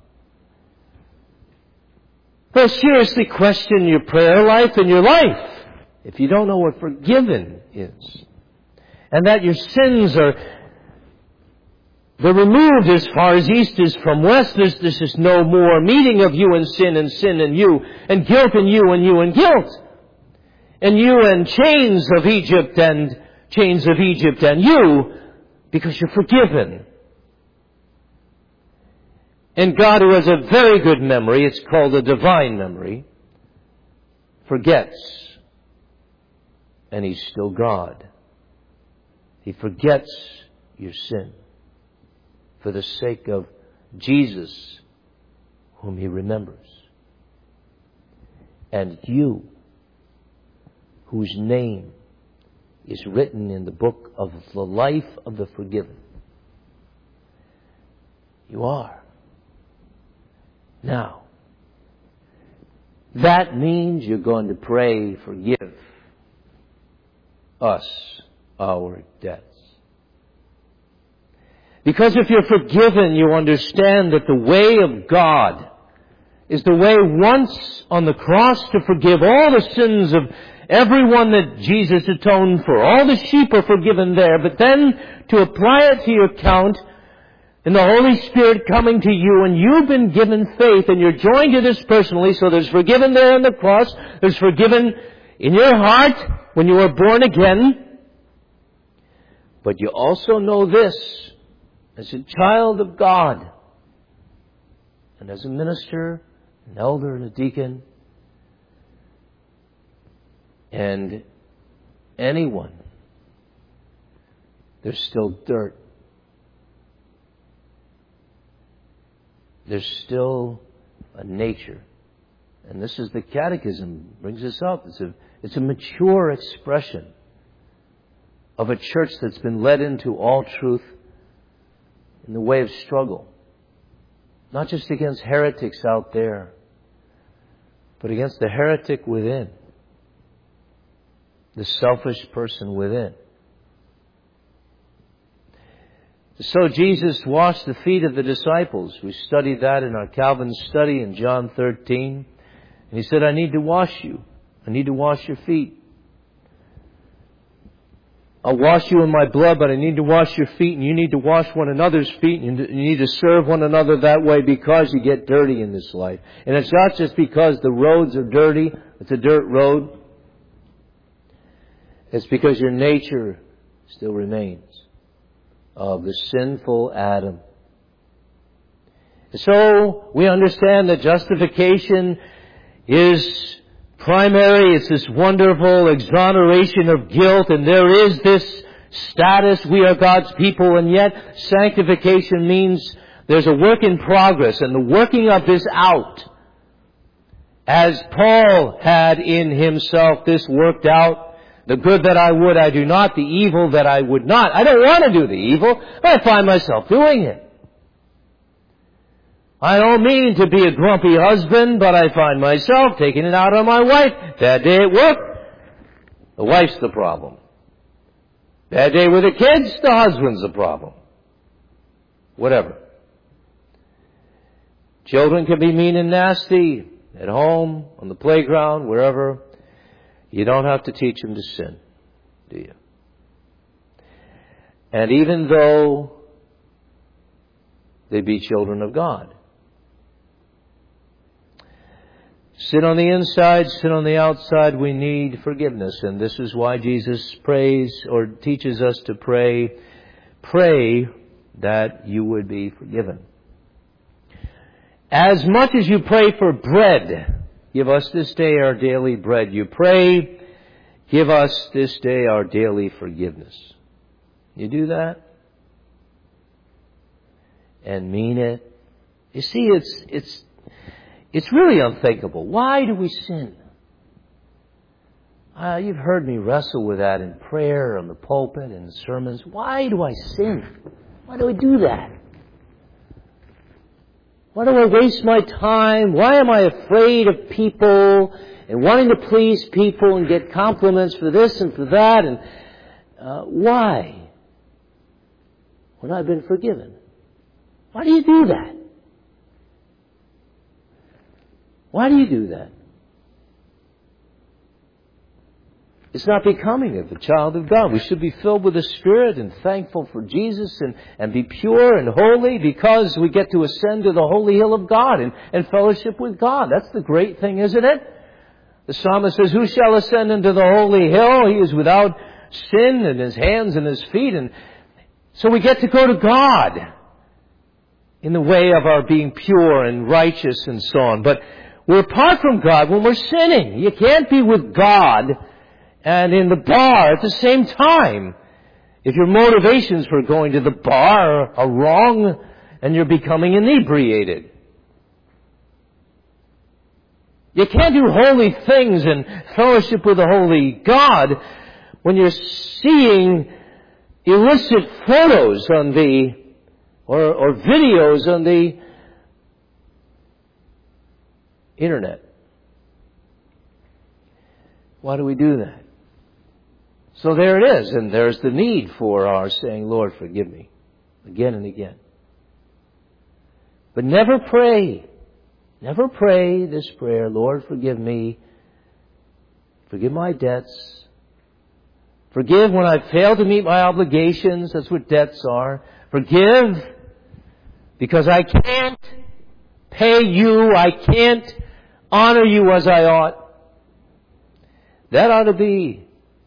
First, seriously question your prayer life and your life if you don't know what forgiven is. And that your sins are they're removed as far as east is from west. There's, there's just no more meeting of you and sin and sin and you and guilt and you and you and guilt. And you and chains of Egypt and chains of Egypt and you, because you're forgiven. And God, who has a very good memory, it's called a divine memory, forgets. And He's still God. He forgets your sin for the sake of Jesus, whom He remembers. And you, whose name is written in the book of the life of the forgiven. You are. Now, that means you're going to pray, forgive. us our debts. Because if you're forgiven, you understand that the way of God is the way once on the cross to forgive all the sins of everyone that Jesus atoned for. All the sheep are forgiven there, but then to apply it to your account and the Holy Spirit coming to you, and you've been given faith and you're joined to this personally, so there's forgiven there on the cross, there's forgiven in your heart when you were born again. But you also know this, as a child of God, and as a minister, an elder, and a deacon, and anyone, there's still dirt. There's still a nature. And this is the Catechism, brings this up. It's a, it's a mature expression of a church that's been led into all truth in the way of struggle. Not just against heretics out there, but against the heretic within. The selfish person within. So Jesus washed the feet of the disciples. We studied that in our Calvin study in John thirteen. And He said, I need to wash you. I need to wash your feet. I'll wash you in my blood, but I need to wash your feet, and you need to wash one another's feet, and you need to serve one another that way because you get dirty in this life. And it's not just because the roads are dirty, it's a dirt road. It's because your nature still remains of the sinful Adam. So we understand that justification is primary. It's this wonderful exoneration of guilt, and there is this status. We are God's people, and yet sanctification means there's a work in progress, and the working of this out. As Paul had in himself this worked out, the good that I would, I do not. The evil that I would not. I don't want to do the evil, but I find myself doing it. I don't mean to be a grumpy husband, but I find myself taking it out on my wife. Bad day at work, the wife's the problem. Bad day with the kids, the husband's the problem. Whatever. Children can be mean and nasty at home, on the playground, wherever. You don't have to teach them to sin, do you? And even though they be children of God, sin on the inside, sin on the outside, we need forgiveness. And this is why Jesus prays or teaches us to pray, pray that you would be forgiven. As much as you pray for bread, give us this day our daily bread. You pray, give us this day our daily forgiveness. You do that? And mean it? You see, it's, it's, it's really unthinkable. Why do we sin? Uh, you've heard me wrestle with that in prayer, on the pulpit, in sermons. Why do I sin? Why do I do that? Why do I waste my time? Why am I afraid of people and wanting to please people and get compliments for this and for that? And uh, why? When I've been forgiven. Why do you do that? Why do you do that? It's not becoming of the child of God. We should be filled with the Spirit and thankful for Jesus and, and be pure and holy because we get to ascend to the holy hill of God and, and fellowship with God. That's the great thing, isn't it? The psalmist says, who shall ascend into the holy hill? He is without sin in his hands and his feet. And so we get to go to God in the way of our being pure and righteous and so on. But we're apart from God when we're sinning. You can't be with God and in the bar at the same time. If your motivations for going to the bar are wrong and you're becoming inebriated. You can't do holy things and fellowship with the holy God when you're seeing illicit photos on the, or, or videos on the internet. Why do we do that? So there it is, and there's the need for our saying, Lord, forgive me, again and again. But never pray, never pray this prayer, Lord, forgive me, forgive my debts, forgive when I fail to meet my obligations, that's what debts are. Forgive because I can't pay you, I can't honor you as I ought. That ought to be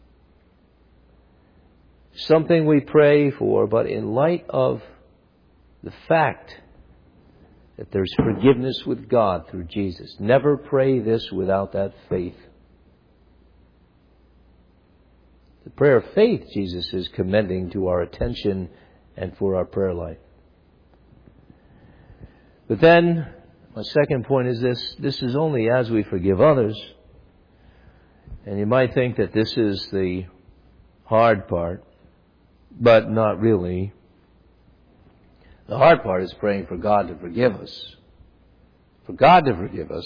something we pray for, but in light of the fact that there's forgiveness with God through Jesus, never pray this without that faith. The prayer of faith Jesus is commending to our attention and for our prayer life. But then, my second point is this, this is only as we forgive others. And you might think that this is the hard part, but not really. The hard part is praying for God to forgive us. For God to forgive us.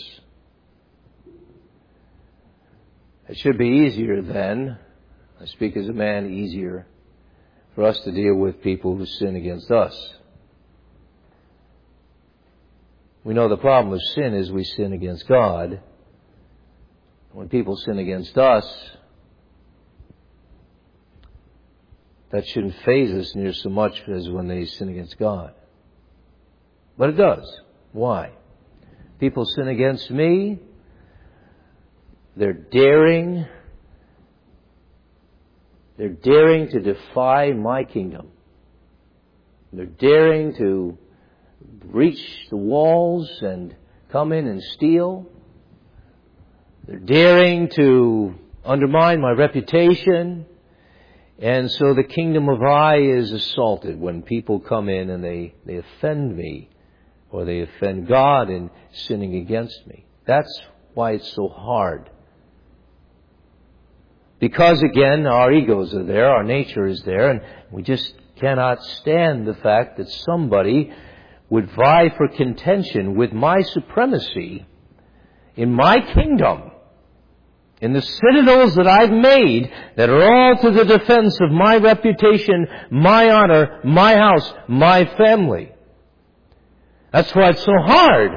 It should be easier then, I speak as a man, easier for us to deal with people who sin against us. We know the problem with sin is we sin against God. When people sin against us, that shouldn't faze us near so much as when they sin against God. But it does. Why? People sin against me. They're daring. They're daring to defy my kingdom. They're daring to breach the walls and come in and steal. They're daring to undermine my reputation. And so the kingdom of I is assaulted when people come in and they, they offend me or they offend God in sinning against me. That's why it's so hard. Because again, our egos are there, our nature is there, and we just cannot stand the fact that somebody would vie for contention with my supremacy in my kingdom, in the citadels that I've made that are all to the defense of my reputation, my honor, my house, my family. That's why it's so hard.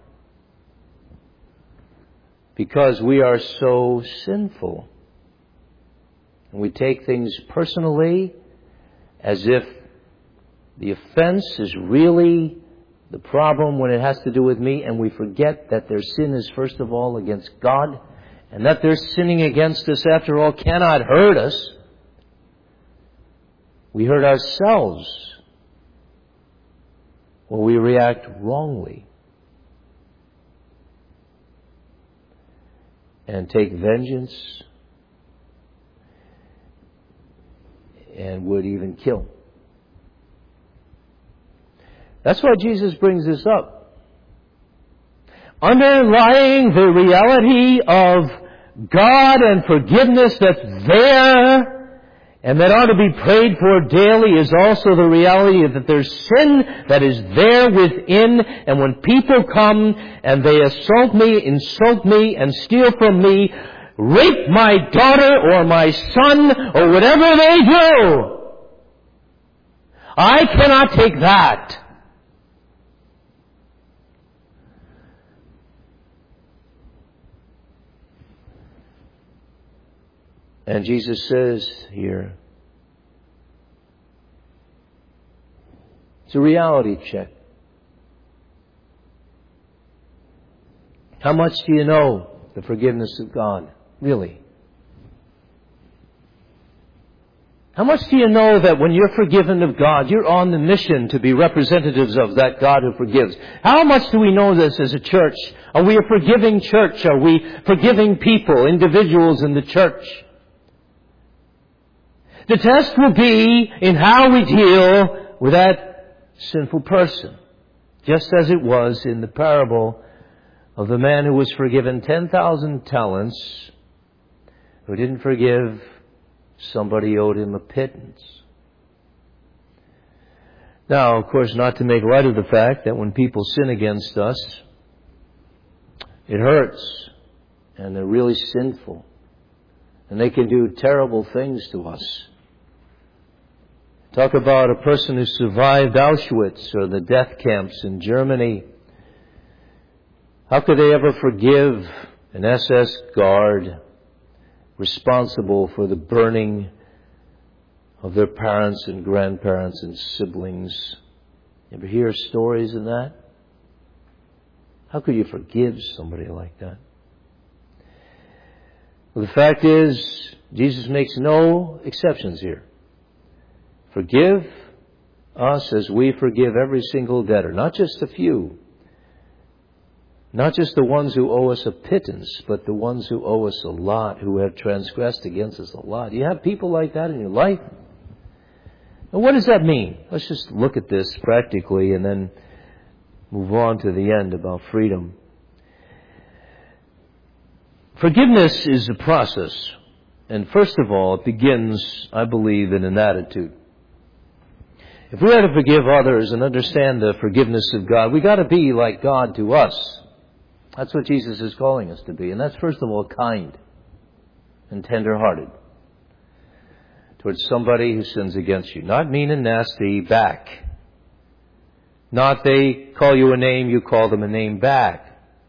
Because we are so sinful. And we take things personally as if the offense is really the problem when it has to do with me, and we forget that their sin is first of all against God, and that their sinning against us, after all, cannot hurt us. We hurt ourselves when we react wrongly and take vengeance and would even kill. That's why Jesus brings this up. Underlying the reality of God and forgiveness that's there and that ought to be prayed for daily is also the reality that there's sin that is there within, and when people come and they assault me, insult me, and steal from me, rape my daughter or my son or whatever they do, I cannot take that. And Jesus says here, it's a reality check. How much do you know the forgiveness of God? Really? How much do you know that when you're forgiven of God, you're on the mission to be representatives of that God who forgives? How much do we know this as a church? Are we a forgiving church? Are we forgiving people, individuals in the church? The test will be in how we deal with that sinful person. Just as it was in the parable of the man who was forgiven ten thousand talents, who didn't forgive somebody owed him a pittance. Now, of course, not to make light of the fact that when people sin against us, it hurts, and they're really sinful. And they can do terrible things to us. Talk about a person who survived Auschwitz or the death camps in Germany. How could they ever forgive an S S guard responsible for the burning of their parents and grandparents and siblings? You ever hear stories of that? How could you forgive somebody like that? Well, the fact is, Jesus makes no exceptions here. Forgive us as we forgive every single debtor, not just a few. Not just the ones who owe us a pittance, but the ones who owe us a lot, who have transgressed against us a lot. You have people like that in your life? Now, what does that mean? Let's just look at this practically and then move on to the end about freedom. Forgiveness is a process. And first of all, it begins, I believe, in an attitude. If we are to forgive others and understand the forgiveness of God, we got to be like God to us. That's what Jesus is calling us to be. And that's first of all kind and tender-hearted towards somebody who sins against you. Not mean and nasty back. Not they call you a name, you call them a name back.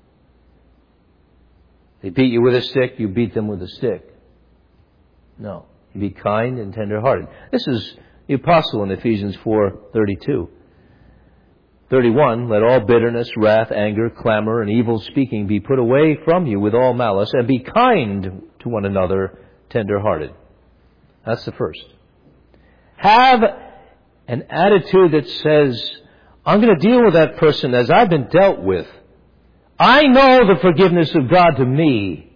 They beat you with a stick, you beat them with a stick. No. You be kind and tender-hearted. This is the apostle in Ephesians four thirty-two. thirty-one, let all bitterness, wrath, anger, clamor, and evil speaking be put away from you with all malice, and be kind to one another, tender-hearted. That's the first. Have an attitude that says, I'm going to deal with that person as I've been dealt with. I know the forgiveness of God to me.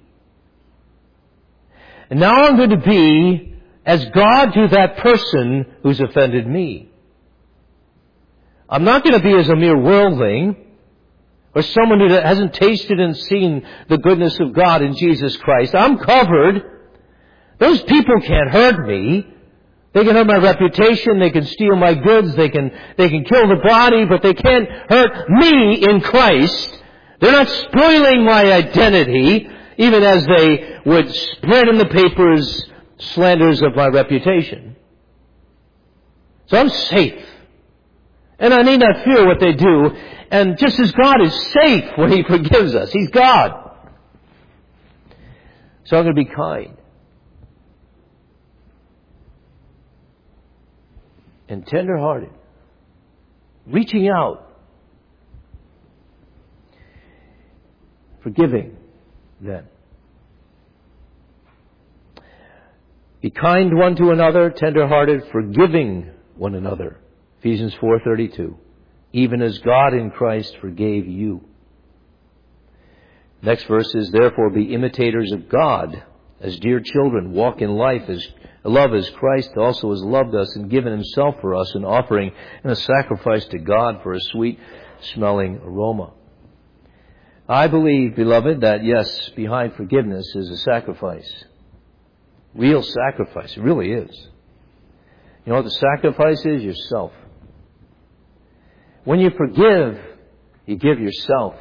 And now I'm going to be as God to that person who's offended me. I'm not going to be as a mere worldling or someone who hasn't tasted and seen the goodness of God in Jesus Christ. I'm covered. Those people can't hurt me. They can hurt my reputation. They can steal my goods. They can, they can kill the body, but they can't hurt me in Christ. They're not spoiling my identity, even as they would spread in the papers slanders of my reputation. So I'm safe. And I need not fear what they do. And just as God is safe when He forgives us, He's God. So I'm going to be kind. And tender-hearted. Reaching out. Forgiving then. Be kind one to another, tender-hearted, forgiving one another. Ephesians four thirty-two. Even as God in Christ forgave you. Next verse is, therefore be imitators of God as dear children. Walk in life as love as Christ also has loved us and given Himself for us, an offering and a sacrifice to God for a sweet smelling aroma. I believe, beloved, that yes, behind forgiveness is a sacrifice. Real sacrifice. It really is. You know what the sacrifice is? Yourself. When you forgive, you give yourself.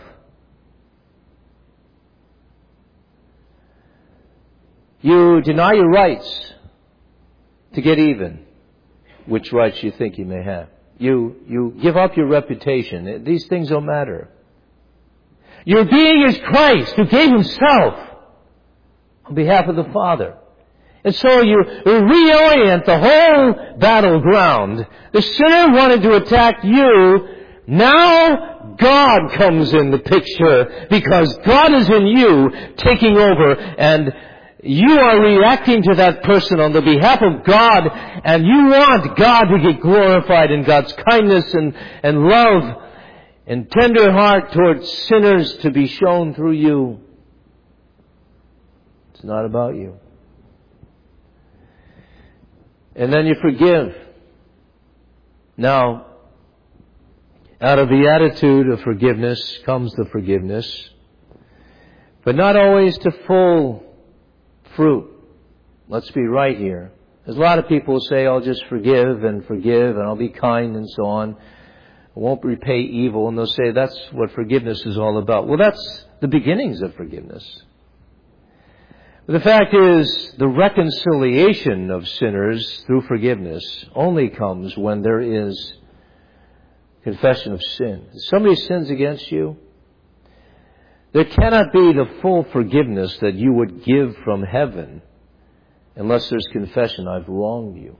You deny your rights to get even, which rights you think you may have. You, you give up your reputation. These things don't matter. Your being is Christ, who gave Himself on behalf of the Father. And so you reorient the whole battleground. The sinner wanted to attack you. Now God comes in the picture because God is in you, taking over, and you are reacting to that person on the behalf of God, and you want God to get glorified in God's kindness and, and love and tender heart towards sinners to be shown through you. It's not about you. And then you forgive. Now, out of the attitude of forgiveness comes the forgiveness, but not always to full fruit. Let's be right here. There's a lot of people who say, I'll just forgive and forgive and I'll be kind and so on. I won't repay evil. And they'll say that's what forgiveness is all about. Well, that's the beginnings of forgiveness. The fact is, the reconciliation of sinners through forgiveness only comes when there is confession of sin. If somebody sins against you, there cannot be the full forgiveness that you would give from heaven unless there's confession. I've wronged you.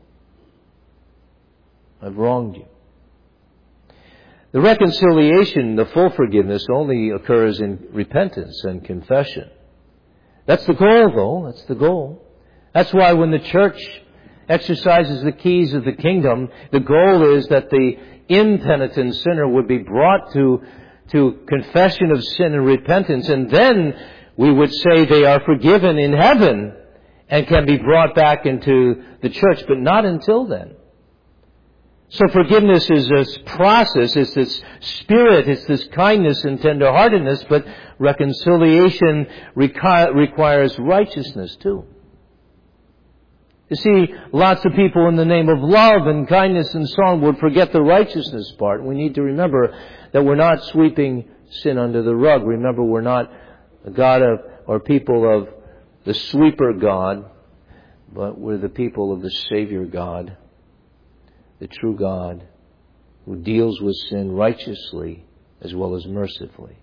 I've wronged you. The reconciliation, the full forgiveness, only occurs in repentance and confession. That's the goal, though. That's the goal. That's why when the church exercises the keys of the kingdom, the goal is that the impenitent sinner would be brought to, to confession of sin and repentance, and then we would say they are forgiven in heaven and can be brought back into the church, but not until then. So forgiveness is this process, it's this spirit, it's this kindness and tenderheartedness, but reconciliation requ- requires righteousness too. You see, lots of people in the name of love and kindness and so on would forget the righteousness part. We need to remember that we're not sweeping sin under the rug. Remember, we're not a God of, or people of the sweeper God, but we're the people of the Savior God, the true God, who deals with sin righteously as well as mercifully.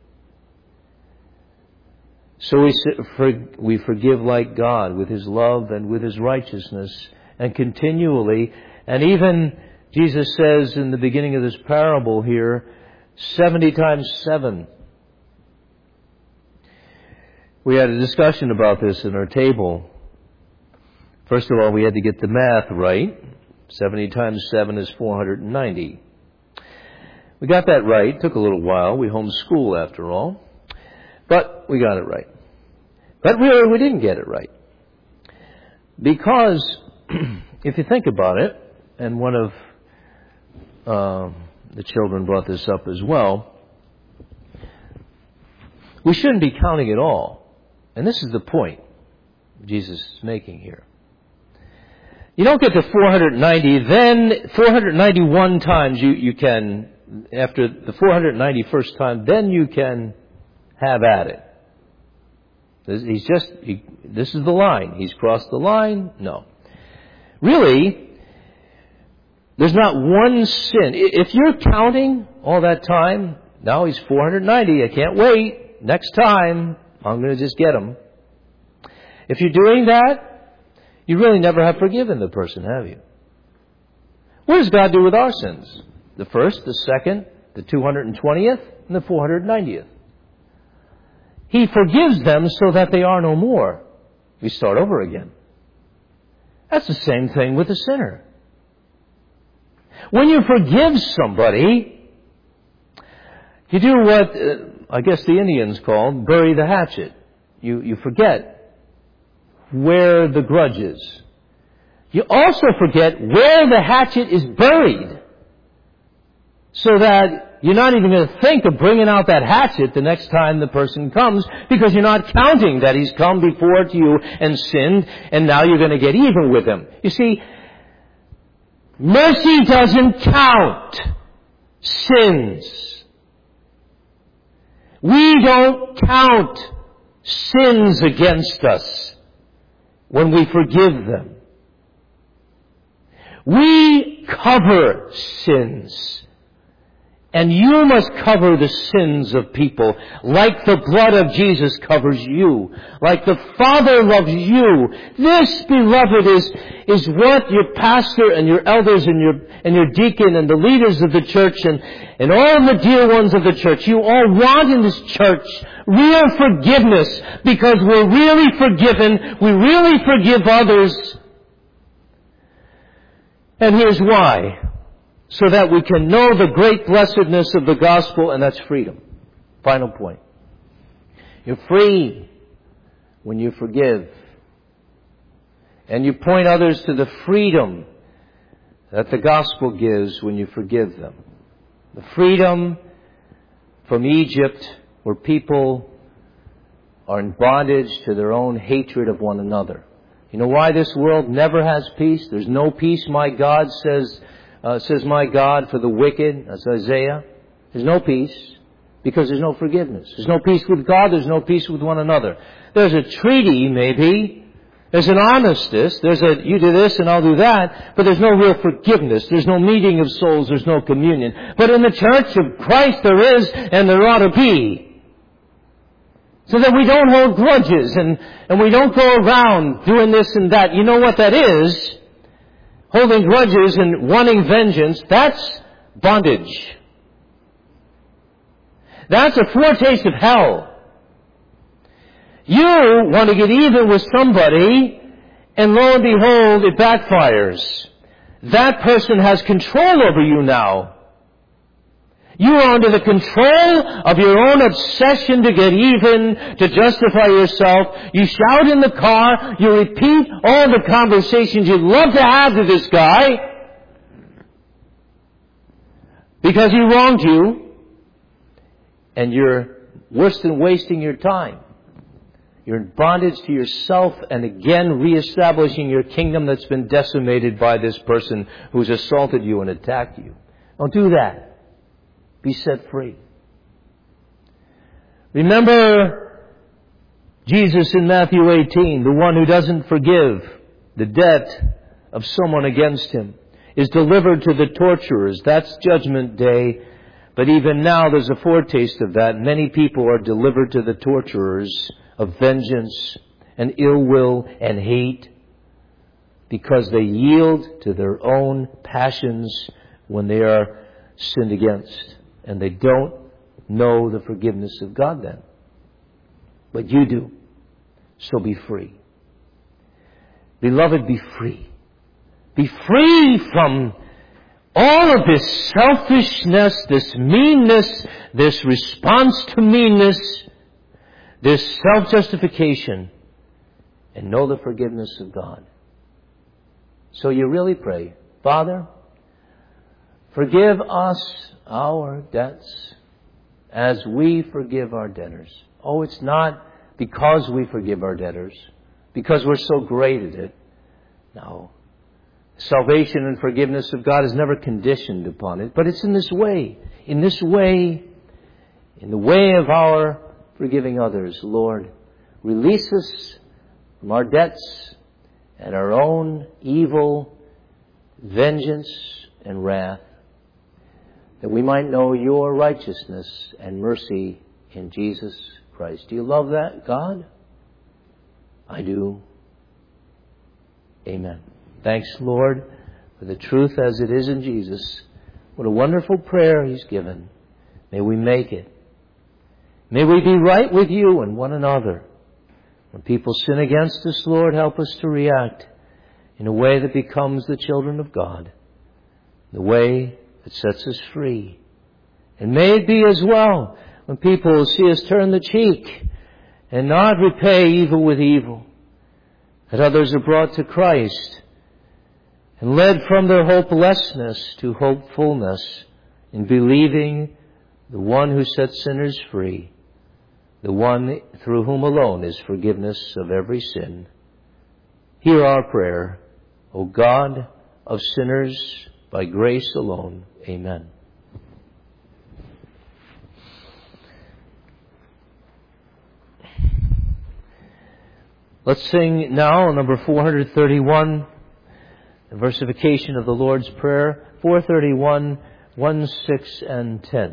So we we forgive like God, with His love and with His righteousness, and continually. And even Jesus says in the beginning of this parable here, seventy times seven. We had a discussion about this in our table. First of all, we had to get the math right. seventy times seven is four hundred ninety. We got that right. Took a little while. We homeschool after all. But we got it right. But really, we didn't get it right. Because, if you think about it, and one of uh, the children brought this up as well, we shouldn't be counting at all. And this is the point Jesus is making here. You don't get to four hundred ninety, then four hundred ninety-one times you, you can, after the four hundred ninety-first time, then you can have at it. He's just, he, this is the line. He's crossed the line? No. Really, there's not one sin. If you're counting all that time, now he's four hundred ninety, I can't wait. Next time, I'm going to just get him. If you're doing that, you really never have forgiven the person, have you? What does God do with our sins? The first, the second, the two hundred twentieth, and the four hundred ninetieth. He forgives them so that they are no more. We start over again. That's the same thing with the sinner. When you forgive somebody, you do what uh, I guess the Indians called bury the hatchet. You, you forget where the grudge is. You also forget where the hatchet is buried, so that you're not even going to think of bringing out that hatchet the next time the person comes, because you're not counting that he's come before to you and sinned, and now you're going to get even with him. You see, mercy doesn't count sins. We don't count sins against us when we forgive them. We cover sins. And you must cover the sins of people like the blood of Jesus covers you, like the Father loves you. This, beloved, is, is what your pastor and your elders and your, and your deacon and the leaders of the church and, and all the dear ones of the church, you all want in this church real forgiveness, because we're really forgiven. We really forgive others. And here's why. So that we can know the great blessedness of the gospel, and that's freedom. Final point. You're free when you forgive. And you point others to the freedom that the gospel gives when you forgive them. The freedom from Egypt, where people are in bondage to their own hatred of one another. You know why this world never has peace? There's no peace, my God, says Uh, says my God, for the wicked. That's Isaiah. There's no peace. Because there's no forgiveness. There's no peace with God. There's no peace with one another. There's a treaty, maybe. There's an armistice. There's a, you do this and I'll do that. But there's no real forgiveness. There's no meeting of souls. There's no communion. But in the church of Christ there is, and there ought to be. So that we don't hold grudges and, and we don't go around doing this and that. You know what that is? Holding grudges and wanting vengeance. That's bondage. That's a foretaste of hell. You want to get even with somebody, and lo and behold, it backfires. That person has control over you now. You are under the control of your own obsession to get even, to justify yourself. You shout in the car, you repeat all the conversations you'd love to have with this guy because he wronged you. And you're worse than wasting your time. You're in bondage to yourself and again reestablishing your kingdom that's been decimated by this person who's assaulted you and attacked you. Don't do that. Be set free. Remember Jesus in Matthew eighteen, the one who doesn't forgive the debt of someone against him, is delivered to the torturers. That's Judgment Day. But even now there's a foretaste of that. Many people are delivered to the torturers of vengeance and ill will and hate because they yield to their own passions when they are sinned against. And they don't know the forgiveness of God then. But you do. So be free. Beloved, be free. Be free from all of this selfishness, this meanness, this response to meanness, this self-justification, and know the forgiveness of God. So you really pray, Father, forgive us our debts as we forgive our debtors. Oh, it's not because we forgive our debtors, because we're so great at it. No. Salvation and forgiveness of God is never conditioned upon it, but it's in this way. In this way, in the way of our forgiving others, Lord, release us from our debts and our own evil vengeance and wrath, that we might know your righteousness and mercy in Jesus Christ. Do you love that, God? I do. Amen. Thanks, Lord, for the truth as it is in Jesus. What a wonderful prayer He's given. May we make it. May we be right with you and one another. When people sin against us, Lord, help us to react in a way that becomes the children of God, the way that sets us free. And may it be as well when people see us turn the cheek and not repay evil with evil, that others are brought to Christ and led from their hopelessness to hopefulness in believing the one who sets sinners free, the one through whom alone is forgiveness of every sin. Hear our prayer, O God of sinners, by grace alone. Amen. Let's sing now number four thirty-one, the versification of the Lord's Prayer, four thirty-one, one, six, and ten.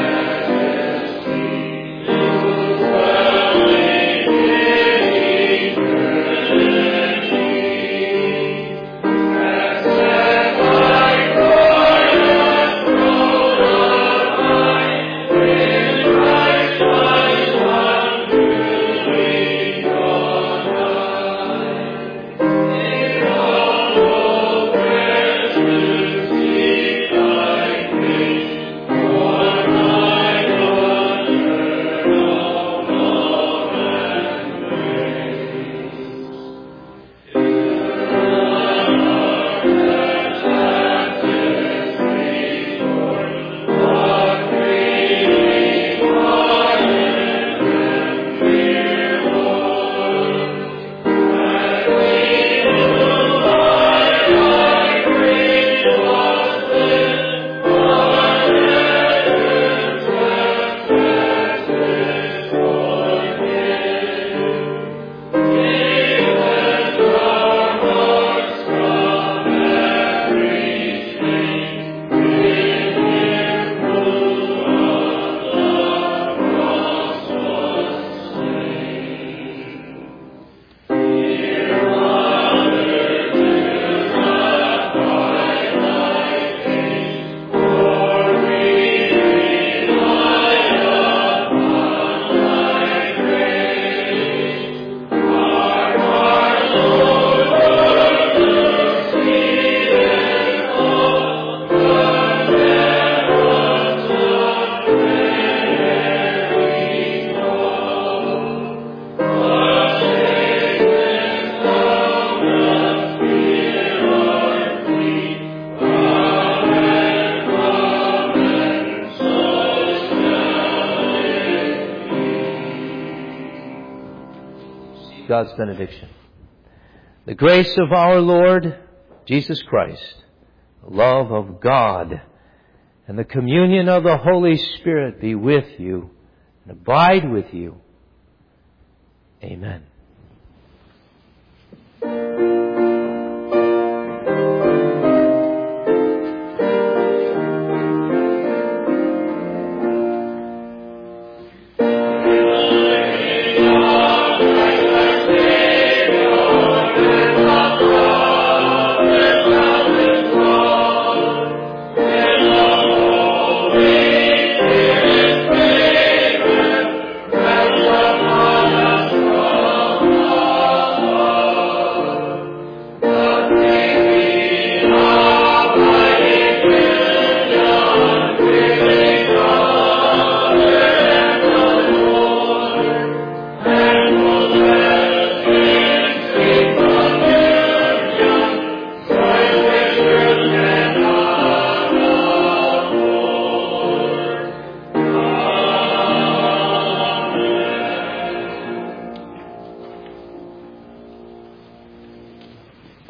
Thank you. God's benediction. The grace of our Lord Jesus Christ, the love of God, and the communion of the Holy Spirit be with you and abide with you. Amen.